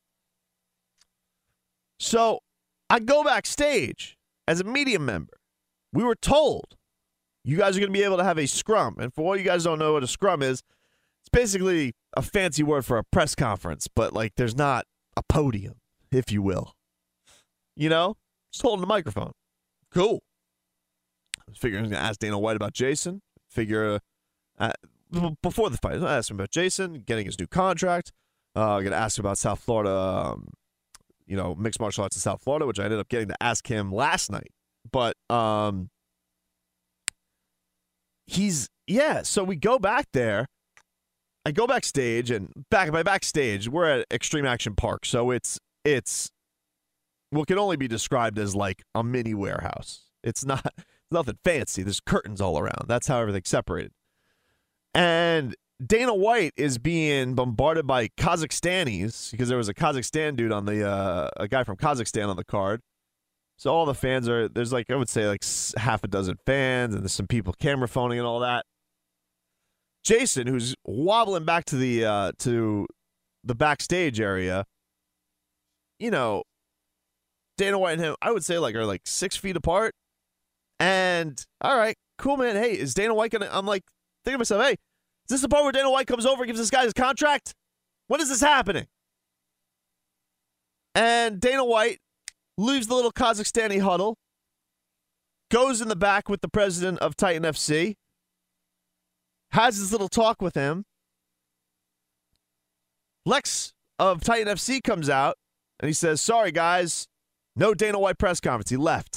So I go backstage as a media member. We were told you guys are going to be able to have a scrum. And for all you guys don't know what a scrum is, it's basically a fancy word for a press conference, but like there's not a podium, if you will. You know? Just holding the microphone. Cool. I was figuring I was going to ask Dana White about Jason. Figure uh, before the fight, I asked him about Jason, getting his new contract. Uh, I'm going to ask him about South Florida, um, you know, mixed martial arts in South Florida, which I ended up getting to ask him last night. But um, he's, yeah, so we go back there. I go backstage, and back by backstage, we're at Extreme Action Park. So it's, it's what can only be described as like a mini warehouse. It's not, it's nothing fancy. There's curtains all around. That's how everything's separated. And Dana White is being bombarded by Kazakhstanis because there was a Kazakhstan dude on the, uh, a guy from Kazakhstan on the card. So all the fans are, there's like, I would say like half a dozen fans, and there's some people camera phoning and all that. Jason, who's wobbling back to the, uh, to the backstage area, you know, Dana White and him, I would say like are like six feet apart. And all right, cool, man. Hey, is Dana White gonna, I'm like, thinking to myself, hey, is this the part where Dana White comes over and gives this guy his contract? When is this happening? And Dana White leaves the little Kazakhstani huddle, goes in the back with the president of Titan F C, has his little talk with him. Lex of Titan F C comes out, and he says, sorry, guys, no Dana White press conference. He left.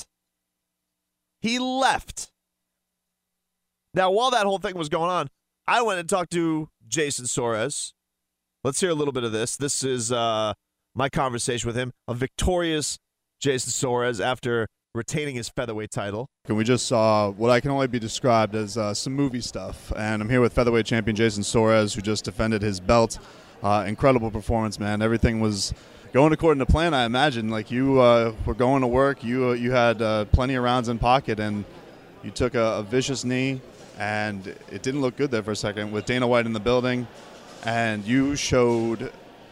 He left. Now, while that whole thing was going on, I went and talked to Jason Soares. Let's hear a little bit of this. This is uh, my conversation with him, a victorious Jason Soares after retaining his featherweight title. And we just saw what I can only be described as uh, some movie stuff. And I'm here with featherweight champion Jason Soares, who just defended his belt. Uh, incredible performance, man. Everything was going according to plan, I imagine. Like, you uh, were going to work. You, uh, you had uh, plenty of rounds in pocket, and you took a, a vicious knee. And it didn't look good there for a second with Dana White in the building. And you showed,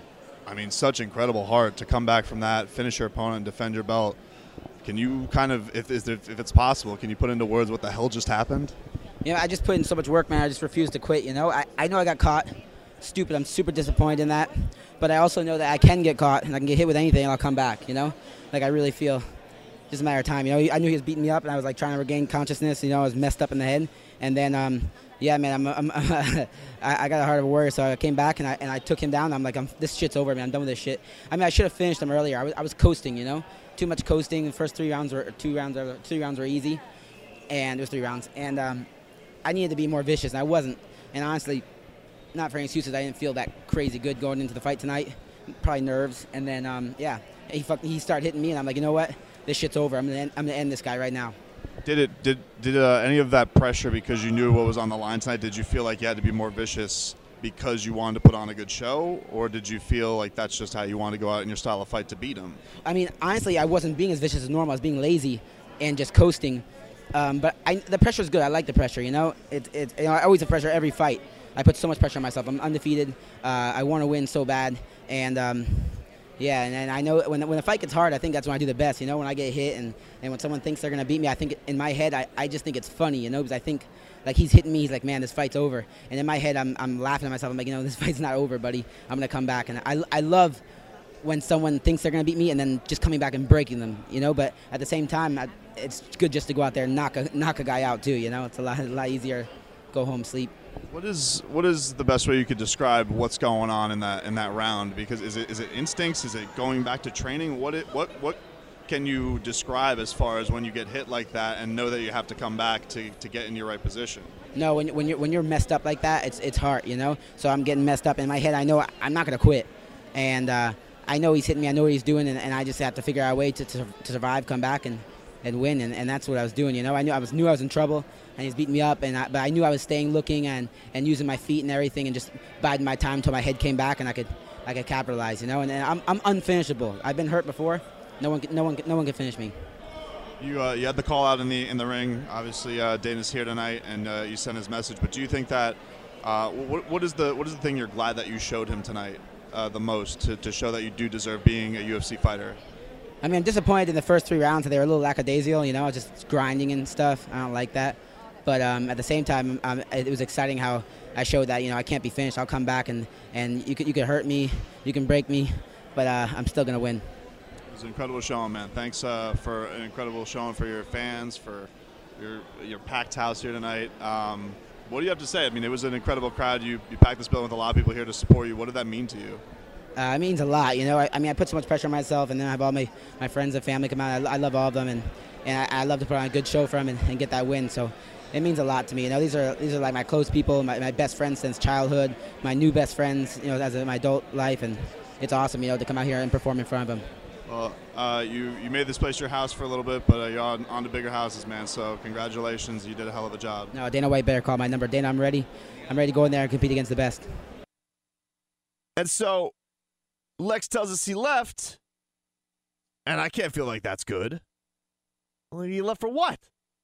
I mean, such incredible heart to come back from that, finish your opponent, and defend your belt. Can you kind of, if, if it's possible, can you put into words what the hell just happened? You know, I just put in so much work, man. I just refused to quit, you know. I, I know I got caught. Stupid. I'm super disappointed in that. But I also know that I can get caught, and I can get hit with anything, and I'll come back, you know. Like, I really feel just a matter of time. You know, I knew he was beating me up, and I was, like, trying to regain consciousness. You know, I was messed up in the head. And then, um, yeah, man, I'm, I'm, I, I got a heart of a warrior, so I came back and I and I took him down. I'm like, I'm, this shit's over, man. I'm done with this shit. I mean, I should have finished him earlier. I was, I was coasting, you know, too much coasting. The first three rounds were two rounds, were, three rounds were easy, and it was three rounds. And um, I needed to be more vicious, and I wasn't. And honestly, not for any excuses, I didn't feel that crazy good going into the fight tonight. Probably nerves. And then, um, yeah, he fucked, he started hitting me, and I'm like, you know what? This shit's over. I'm gonna end, I'm gonna end this guy right now. Did it? Did did uh, any of that pressure, because you knew what was on the line tonight, did you feel like you had to be more vicious because you wanted to put on a good show, or did you feel like that's just how you wanted to go out in your style of fight to beat him? I mean, honestly, I wasn't being as vicious as normal. I was being lazy and just coasting. Um, but I, the pressure is good. I like the pressure. You know, it, it, you know, I always have pressure every fight. I put so much pressure on myself. I'm undefeated. Uh, I want to win so bad, and. Um, Yeah, and, and I know when when the fight gets hard, I think that's when I do the best, you know, when I get hit and, and when someone thinks they're going to beat me, I think in my head, I, I just think it's funny, you know, because I think, like, he's hitting me, he's like, man, this fight's over. And in my head, I'm I'm laughing at myself. I'm like, you know, this fight's not over, buddy. I'm going to come back. And I, I love when someone thinks they're going to beat me and then just coming back and breaking them, you know, but at the same time, I, it's good just to go out there and knock a, knock a guy out, too, you know. It's a lot, a lot easier, go home, sleep. What is what is the best way you could describe what's going on in that in that round? Because is it is it instincts? Is it going back to training? What it what what can you describe as far as when you get hit like that and know that you have to come back to, to get in your right position? No, when when you're when you're messed up like that, it's it's hard, you know. So I'm getting messed up in my head. I know I'm not gonna quit, and uh, I know he's hitting me. I know what he's doing, and, and I just have to figure out a way to, to, to survive, come back, and, and win. And, and that's what I was doing, you know. I knew I was knew I was in trouble, and he's beating me up, and I, but I knew I was staying looking and, and using my feet and everything, and just biding my time until my head came back, and I could I could capitalize, you know. And, and I'm I'm unfinishable. I've been hurt before. No one, no one, no one can finish me. You, uh, you had the call out in the in the ring. Obviously, uh, Dana's here tonight, and uh, you sent his message. But do you think that uh, what, what is the what is the thing you're glad that you showed him tonight uh, the most to, to show that you do deserve being a U F C fighter? I mean, I'm disappointed in the first three rounds. They were a little lackadaisical, you know, just grinding and stuff. I don't like that. But um, at the same time, um, it was exciting how I showed that, you know, I can't be finished. I'll come back, and, and you could you could hurt me, you can break me, but uh, I'm still gonna win. It was an incredible showing, man. Thanks uh, for an incredible showing for your fans, for your your packed house here tonight. Um, what do you have to say? I mean, it was an incredible crowd. You you packed this building with a lot of people here to support you. What did that mean to you? Uh, it means a lot, you know. I, I mean, I put so much pressure on myself, and then I have all my, my friends and family come out. I, I love all of them, and, and I, I love to put on a good show for them and, and get that win. So it means a lot to me. You know, these are these are like my close people, my, my best friends since childhood, my new best friends, you know, as a, my adult life, and it's awesome, you know, to come out here and perform in front of them. Well, uh, you, you made this place your house for a little bit, but uh, you're on, on to bigger houses, man. So congratulations. You did a hell of a job. No, Dana White better call my number. Dana, I'm ready. I'm ready to go in there and compete against the best. And so Lex tells us he left, and I can't feel like that's good. Well, he left for what?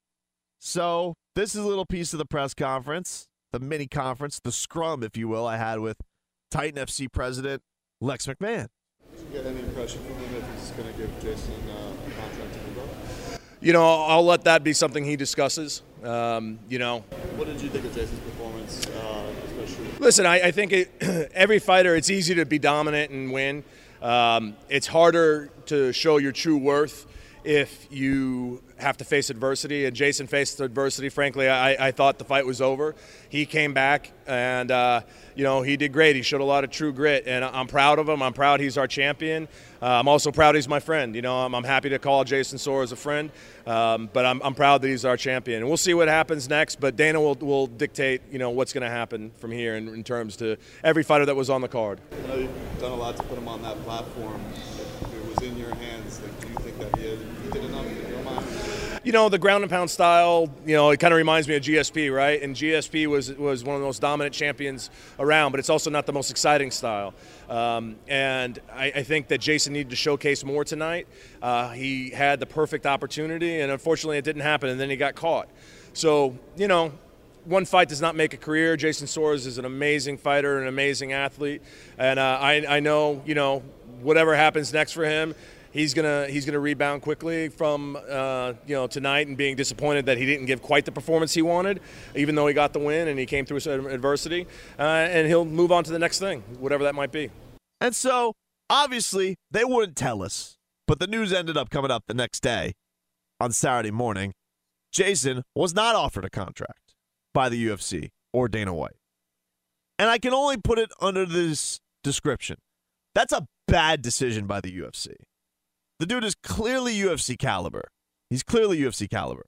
So this is a little piece of the press conference, the mini conference, the scrum, if you will, I had with Titan F C president Lex McMahon. Did you get any impression from him if he's going to give Jason uh, a contract to move up? You know, I'll let that be something he discusses. Um, you know. What did you think of Jason's performance, uh, especially? Listen, I, I think it, every fighter, it's easy to be dominant and win. Um, it's harder to show your true worth if you have to face adversity, and Jason faced adversity. Frankly, I, I thought the fight was over. He came back, and uh, you know, he did great. He showed a lot of true grit, and I'm proud of him. I'm proud he's our champion. Uh, I'm also proud he's my friend. You know, I'm, I'm happy to call Jason Soares a friend, um, but I'm, I'm proud that he's our champion. And we'll see what happens next, but Dana will, will dictate, you know, what's going to happen from here in, in terms to every fighter that was on the card. I know you've done a lot to put him on that platform. If it was in your hands, like, do you think that he, had, he did enough in your mind? You know, the ground and pound style, you know, it kind of reminds me of G S P, right? And G S P was was one of the most dominant champions around, but it's also not the most exciting style. Um, and I, I think that Jason needed to showcase more tonight. Uh, he had the perfect opportunity, and unfortunately it didn't happen, and then he got caught. So, you know, one fight does not make a career. Jason Soares is an amazing fighter, an amazing athlete, and uh, I, I know, you know, whatever happens next for him, He's gonna he's gonna rebound quickly from uh, you know tonight and being disappointed that he didn't give quite the performance he wanted, even though he got the win and he came through some adversity, uh, and he'll move on to the next thing, whatever that might be. And so, obviously, they wouldn't tell us, but the news ended up coming up the next day on Saturday morning. Jason was not offered a contract by the U F C or Dana White. And I can only put it under this description. That's a bad decision by the U F C. The dude is clearly U F C caliber. He's clearly U F C caliber.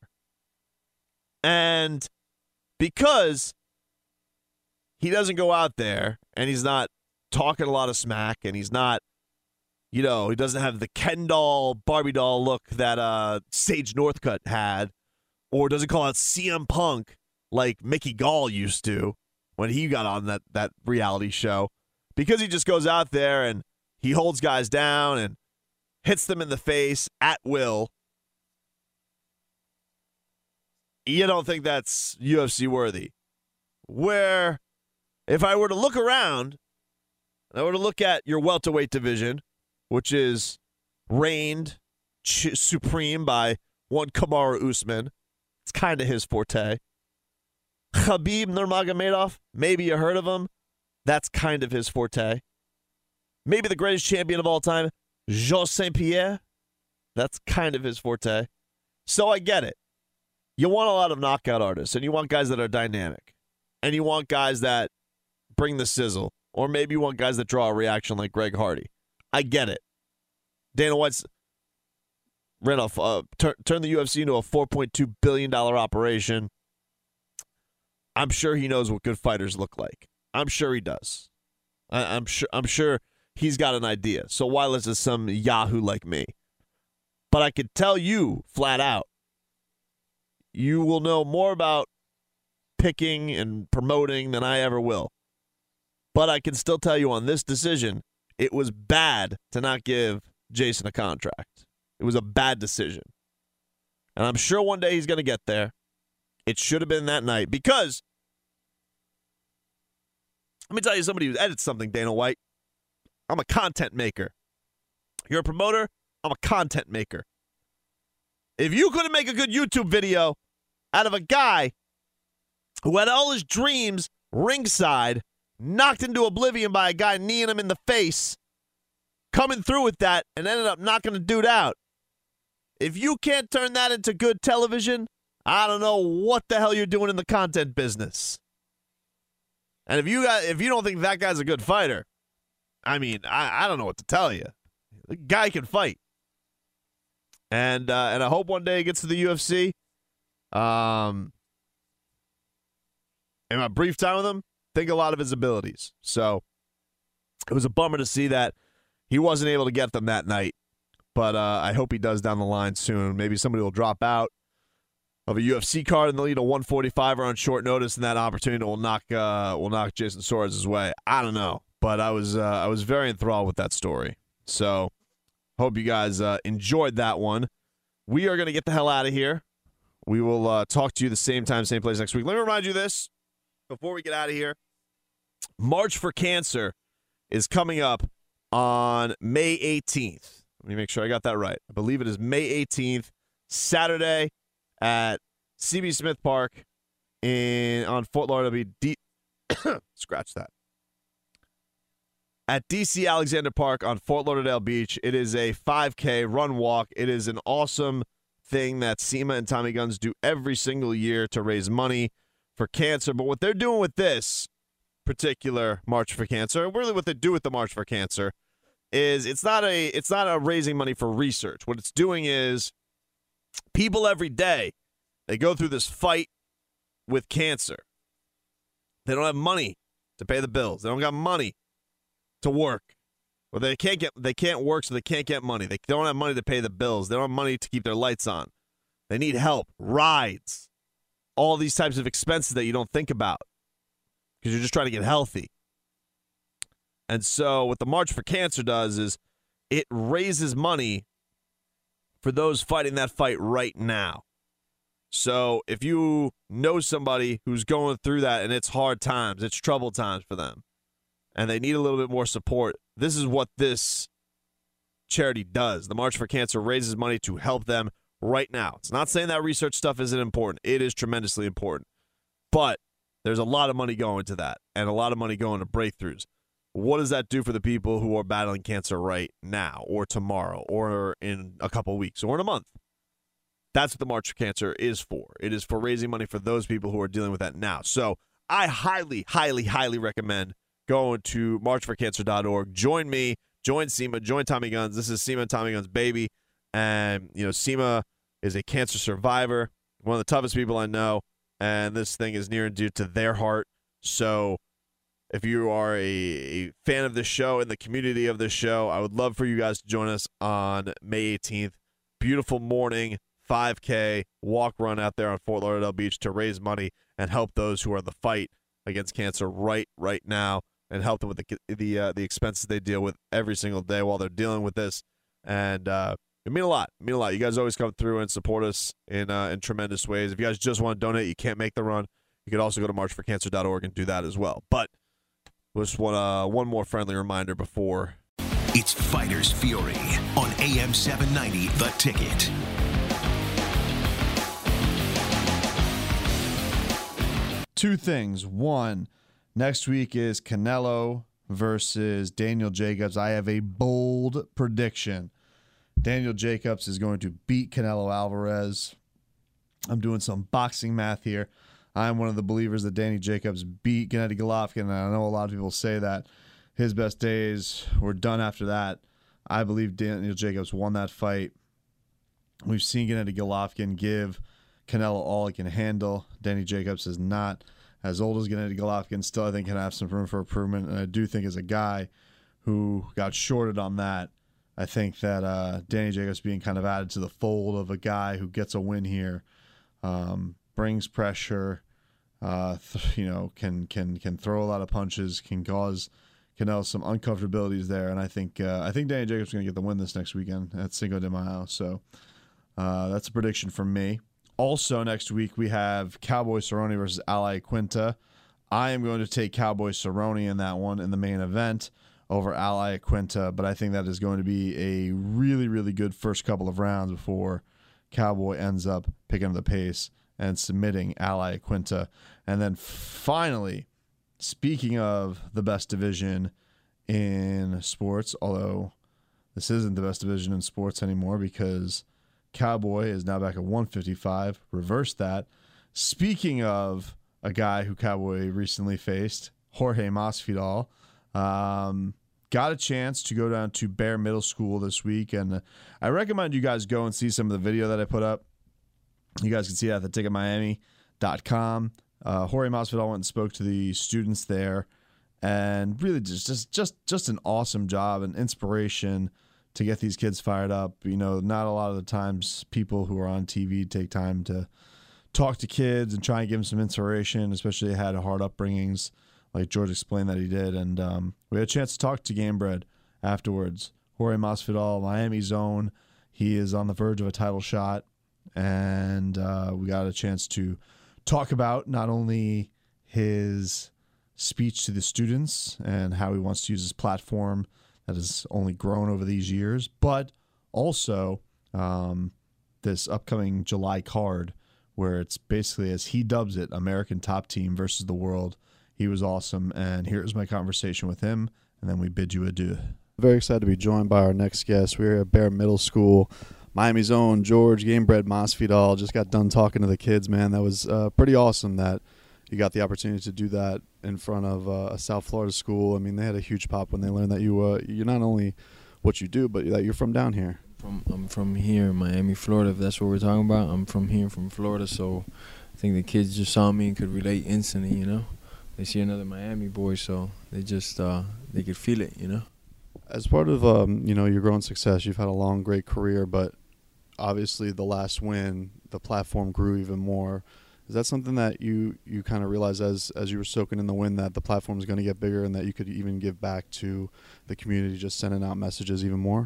And because he doesn't go out there and he's not talking a lot of smack and he's not, you know, he doesn't have the Ken doll, Barbie doll look that uh, Sage Northcutt had, or doesn't call out C M Punk like Mickey Gall used to when he got on that, that reality show. Because he just goes out there and he holds guys down and hits them in the face at will. You don't think that's U F C worthy. Where if I were to look around, I were to look at your welterweight division, which is reigned ch- supreme by one Kamaru Usman. It's kind of his forte. Khabib Nurmagomedov, maybe you heard of him. That's kind of his forte. Maybe the greatest champion of all time, Georges Saint Pierre. That's kind of his forte. So I get it. You want a lot of knockout artists, and you want guys that are dynamic. and you want guys that bring the sizzle, or maybe you want guys that draw a reaction like Greg Hardy. I get it. Dana White's ran off, uh, tur- turned the U F C into a four point two billion dollars operation. I'm sure he knows what good fighters look like. I'm sure he does. I- I'm sure. I'm sure he's got an idea. So why listen to some yahoo like me? But I could tell you flat out, you will know more about picking and promoting than I ever will. But I can still tell you on this decision, it was bad to not give Jason a contract. It was a bad decision. And I'm sure one day he's going to get there. It should have been that night because, let me tell you, somebody who edits something, Dana White. I'm a content maker. You're a promoter, I'm a content maker. If you couldn't make a good YouTube video out of a guy who had all his dreams ringside, knocked into oblivion by a guy kneeing him in the face, coming through with that, and ended up knocking the dude out. If you can't turn that into good television, I don't know what the hell you're doing in the content business. And if you got, if you don't think that guy's a good fighter, I mean, I, I don't know what to tell you. The guy can fight. And uh, and I hope one day he gets to the U F C. Um, in my brief time with him, think a lot of his abilities. So it was a bummer to see that he wasn't able to get them that night. But uh, I hope he does down the line soon. Maybe somebody will drop out of a U F C card and they'll need a one forty-five-er on short notice, and that opportunity will knock uh, will knock Jason Suarez's way. I don't know, but I was uh, I was very enthralled with that story. So hope you guys uh, enjoyed that one. We are going to get the hell out of here. We will uh, talk to you the same time, same place next week. Let me remind you this before we get out of here. March for Cancer is coming up on May eighteenth. Let me make sure I got that right. I believe it is May eighteenth, Saturday at C B Smith Park in on Fort Lauderdale D- Scratch that. At D C Alexander Park on Fort Lauderdale Beach. It is a five K run walk. It is an awesome thing that SEMA and Tommy Guns do every single year to raise money for cancer. But what they're doing with this particular March for Cancer, really what they do with the March for Cancer, is it's not a it's not a raising money for research. What it's doing is people every day, they go through this fight with cancer. They don't have money to pay the bills. They don't got money to work. Well, they can't get they can't work, so they can't get money. They don't have money to pay the bills. They don't have money to keep their lights on. They need help, rides, all these types of expenses that you don't think about because you're just trying to get healthy. And so what the March for Cancer does is it raises money for those fighting that fight right now. So if you know somebody who's going through that and it's hard times, it's troubled times for them, and they need a little bit more support, this is what this charity does. The March for Cancer raises money to help them right now. It's not saying that research stuff isn't important. It is tremendously important. But there's a lot of money going to that and a lot of money going to breakthroughs. What does that do for the people who are battling cancer right now or tomorrow or in a couple weeks or in a month? That's what the March for Cancer is for. It is for raising money for those people who are dealing with that now. So I highly, highly, highly recommend going to march for cancer dot org. Join me, join SEMA, join Tommy Guns. This is SEMA and Tommy Guns, baby. And, you know, SEMA is a cancer survivor, one of the toughest people I know, and this thing is near and dear to their heart. So if you are a, a fan of this show and the community of this show, I would love for you guys to join us on May eighteenth. Beautiful morning, five K, walk run out there on Fort Lauderdale Beach to raise money and help those who are in the fight against cancer right right now, and help them with the the uh, the expenses they deal with every single day while they're dealing with this. And uh, it mean a lot. It mean a lot. You guys always come through and support us in uh, in tremendous ways. If you guys just want to donate, you can't make the run, you could also go to march for cancer dot org and do that as well. But just want uh, one more friendly reminder before. It's Fighters Fury on A M seven ninety, The Ticket. Two things. One, next week is Canelo versus Daniel Jacobs. I have a bold prediction. Daniel Jacobs is going to beat Canelo Alvarez. I'm doing some boxing math here. I'm one of the believers that Danny Jacobs beat Gennady Golovkin, and I know a lot of people say that his best days were done after that. I believe Daniel Jacobs won that fight. We've seen Gennady Golovkin give Canelo all he can handle. Danny Jacobs is not as old as Gennady Golovkin. Still, I think, can have some room for improvement. And I do think as a guy who got shorted on that, I think that uh, Danny Jacobs being kind of added to the fold of a guy who gets a win here, um, brings pressure, uh, th- you know, can can can throw a lot of punches, can cause Canelo some uncomfortabilities there. And I think uh, I think Danny Jacobs is going to get the win this next weekend at Cinco de Mayo. So uh, that's a prediction from me. Also, next week, we have Cowboy Cerrone versus Al Iaquinta. I am going to take Cowboy Cerrone in that one in the main event over Al Iaquinta, but I think that is going to be a really, really good first couple of rounds before Cowboy ends up picking up the pace and submitting Al Iaquinta. And then finally, speaking of the best division in sports, although this isn't the best division in sports anymore because Cowboy is now back at one fifty-five. Reverse that. Speaking of a guy who Cowboy recently faced, Jorge Masvidal, um, got a chance to go down to Bear Middle School this week, and I recommend you guys go and see some of the video that I put up. You guys can see it at the ticket miami dot com. Uh, Jorge Masvidal went and spoke to the students there, and really just just just just an awesome job and inspiration to get these kids fired up. You know, not a lot of the times people who are on T V take time to talk to kids and try and give them some inspiration, especially they had hard upbringings like George explained that he did. And um, we had a chance to talk to Gamebred afterwards. Jorge Masvidal, Miami's own. He is on the verge of a title shot, and uh, we got a chance to talk about not only his speech to the students and how he wants to use his platform that has only grown over these years, but also um, this upcoming July card where it's basically, as he dubs it, American Top Team versus the world. He was awesome, and here's my conversation with him, and then we bid you adieu. Very excited to be joined by our next guest. We're at Bear Middle School. Miami's own George Gamebred Masvidal just got done talking to the kids, man. That was uh, pretty awesome that you got the opportunity to do that in front of uh, a South Florida school. I mean, they had a huge pop when they learned that you uh, you're not only what you do, but that you're from down here. From I'm from here in Miami, Florida. If that's what we're talking about, I'm from here, from Florida. So I think the kids just saw me and could relate instantly. You know, they see another Miami boy, so they just uh, they could feel it. You know. As part of um, you know your growing success, you've had a long, great career, but obviously the last win, the platform grew even more. Is that something that you, you kind of realized as as you were soaking in the wind that the platform is going to get bigger and that you could even give back to the community, just sending out messages even more?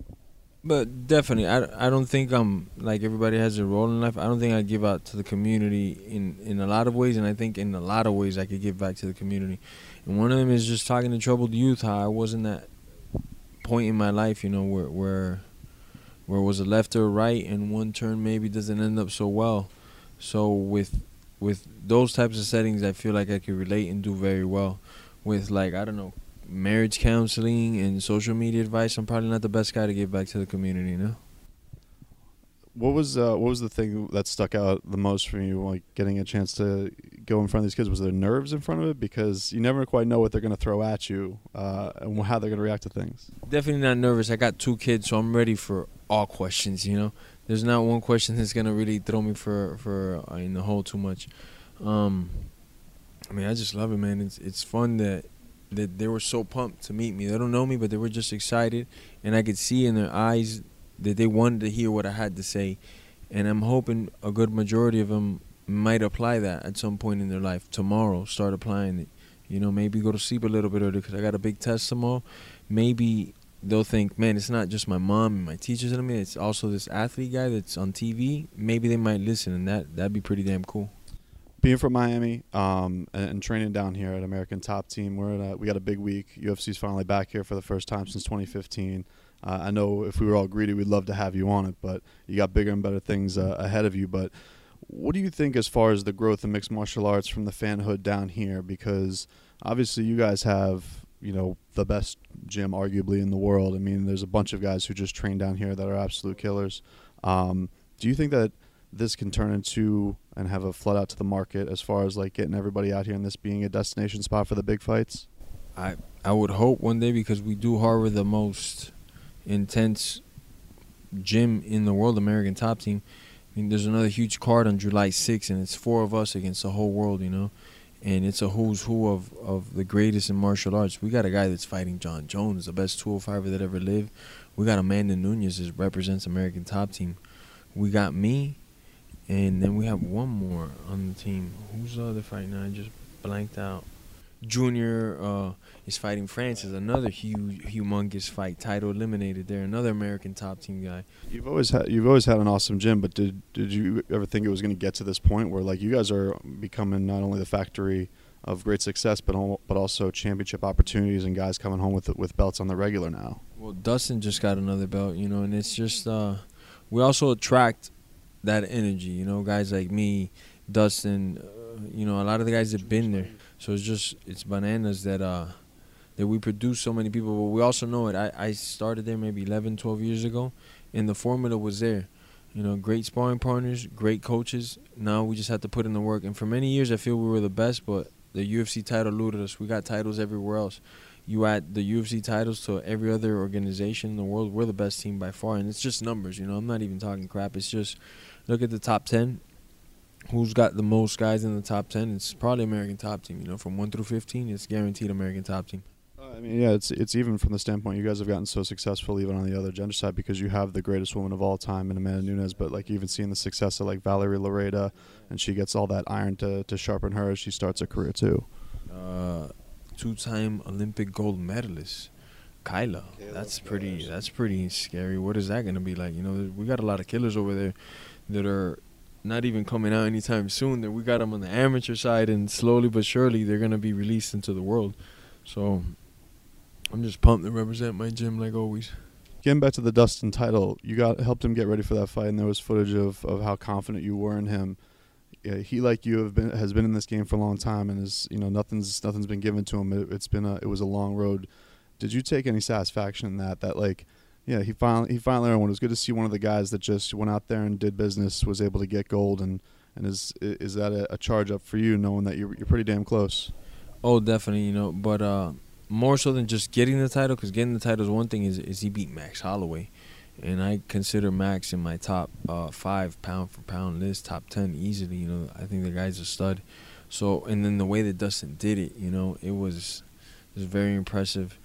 But definitely, I, I don't think I'm like everybody has a role in life. I don't think I give out to the community in, in a lot of ways, and I think in a lot of ways I could give back to the community. And one of them is just talking to troubled youth, how I was in that point in my life, you know, where where where it was a left or a right, and one turn maybe doesn't end up so well. So with with those types of settings, I feel like I could relate and do very well. With, like, I don't know, marriage counseling and social media advice, I'm probably not the best guy to give back to the community, you know? What was uh, what was the thing that stuck out the most for you, like getting a chance to go in front of these kids? Was there nerves in front of it? Because you never quite know what they're going to throw at you uh, and how they're going to react to things. Definitely not nervous. I got two kids, so I'm ready for all questions, you know? There's not one question that's going to really throw me for, for uh, in the hole too much. Um, I mean, I just love it, man. It's it's fun that that they were so pumped to meet me. They don't know me, but they were just excited, and I could see in their eyes that they wanted to hear what I had to say. And I'm hoping a good majority of them might apply that at some point in their life. Tomorrow, start applying it. You know, maybe go to sleep a little bit early because I got a big test tomorrow. Maybe they'll think, man, it's not just my mom and my teachers telling me, it's also this athlete guy that's on T V. Maybe they might listen, and that, that'd be pretty damn cool. Being from Miami um, and, and training down here at American Top Team, we're in a, we got a big week. U F C's finally back here for the first time since twenty fifteen. Uh, I know if we were all greedy, we'd love to have you on it, but you got bigger and better things uh, ahead of you. But what do you think as far as the growth of mixed martial arts from the fanhood down here? Because obviously you guys have, you know, the best gym arguably in the world. I mean, there's a bunch of guys who just train down here that are absolute killers. Um, do you think that this can turn into and have a flood out to the market as far as like getting everybody out here and this being a destination spot for the big fights? I I would hope one day, because we do harbor the most intense gym in the world, American Top Team. I mean, there's another huge card on July sixth, and it's four of us against the whole world, you know. And it's a who's who of, of the greatest in martial arts. We got a guy that's fighting John Jones, the best two oh fiver that ever lived. We got Amanda Nunes that represents American Top Team. We got me, and then we have one more on the team. Who's the other fight now? I just blanked out. Junior uh, is fighting Francis, another huge, humongous fight. Title eliminated there, another American Top Team guy. You've always had you've always had an awesome gym, but did did you ever think it was going to get to this point where like you guys are becoming not only the factory of great success, but al- but also championship opportunities and guys coming home with with belts on the regular now? Well, Dustin just got another belt, you know, and it's just uh, we also attract that energy, you know, guys like me, Dustin, uh, you know, a lot of the guys that have been there. So it's just, it's bananas that uh, that we produce so many people. But we also know it. I, I started there maybe eleven, twelve years ago, and the formula was there. You know, great sparring partners, great coaches. Now we just have to put in the work. And for many years, I feel we were the best, but the U F C title eluded us. We got titles everywhere else. You add the U F C titles to every other organization in the world, we're the best team by far. And it's just numbers, you know. I'm not even talking crap. It's just, look at the top ten. Who's got the most guys in the top ten? It's probably American Top Team. You know, from one through fifteen, it's guaranteed American Top Team. I mean, yeah, it's it's even from the standpoint you guys have gotten so successful even on the other gender side because you have the greatest woman of all time in Amanda Nunes, but like even seeing the success of like Valerie Lareda, and she gets all that iron to, to sharpen her as she starts her career too. Uh, two-time Olympic gold medalist, Kyla. That's pretty. That's pretty scary. What is that going to be like? You know, we got a lot of killers over there that are not even coming out anytime soon. That we got them on the amateur side, and slowly but surely they're going to be released into the world. So I'm just pumped to represent my gym like always. Getting back to the Dustin title, you got helped him get ready for that fight, and there was footage of, of how confident you were in him. Yeah, he, like you, have been has been in this game for a long time, and is you know nothing's nothing's been given to him. It, it's been a it was a long road. Did you take any satisfaction in that? That like, yeah, he finally he finally earned one. It was good to see one of the guys that just went out there and did business was able to get gold, and and is is that a, a charge up for you, knowing that you're you're pretty damn close? Oh, definitely, you know, but uh, more so than just getting the title, because getting the title is one thing. Is is he beat Max Holloway, and I consider Max in my top uh, five pound for pound list, top ten easily. You know, I think the guy's a stud. So, and then the way that Dustin did it, you know, it was it was very impressive.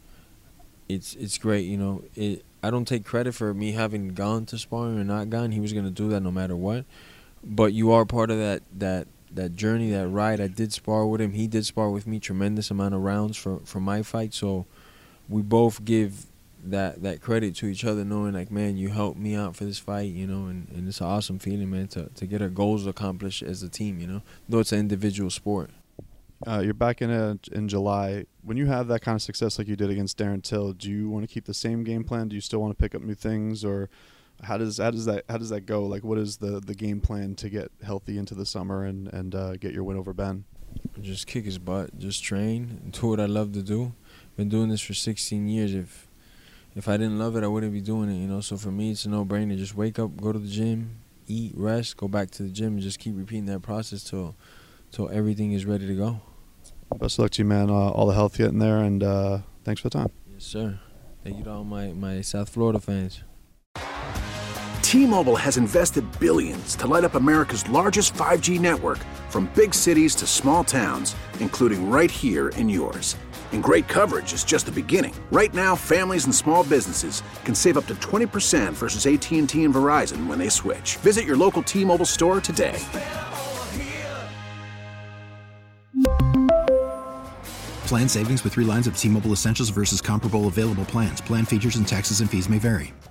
It's it's great, you know. It I don't take credit for me having gone to sparring or not gone. He was gonna do that no matter what. But you are part of that that that journey, that ride. I did spar with him. He did spar with me. Tremendous amount of rounds for for my fight. So we both give that that credit to each other, knowing like, man, you helped me out for this fight, you know, and, and it's an awesome feeling, man, to to get our goals accomplished as a team, you know, though it's an individual sport. Uh, you're back in a, in July. When you have that kind of success like you did against Darren Till, do you want to keep the same game plan? Do you still want to pick up new things, or how does how does that how does that go? Like, what is the, the game plan to get healthy into the summer and and uh, get your win over Ben? Just kick his butt, just train, and do what I love to do. Been doing this for sixteen years. If if I didn't love it, I wouldn't be doing it. You know, so for me, it's a no-brainer. Just wake up, go to the gym, eat, rest, go back to the gym, and just keep repeating that process till till everything is ready to go. Best of luck to you, man. Uh, all the health getting there, and uh, thanks for the time. Yes, sir. Thank you to all my, my South Florida fans. T-Mobile has invested billions to light up America's largest five G network, from big cities to small towns, including right here in yours. And great coverage is just the beginning. Right now, families and small businesses can save up to twenty percent versus A T and T and Verizon when they switch. Visit your local T-Mobile store today. Plan savings with three lines of T-Mobile Essentials versus comparable available plans. Plan features and taxes and fees may vary.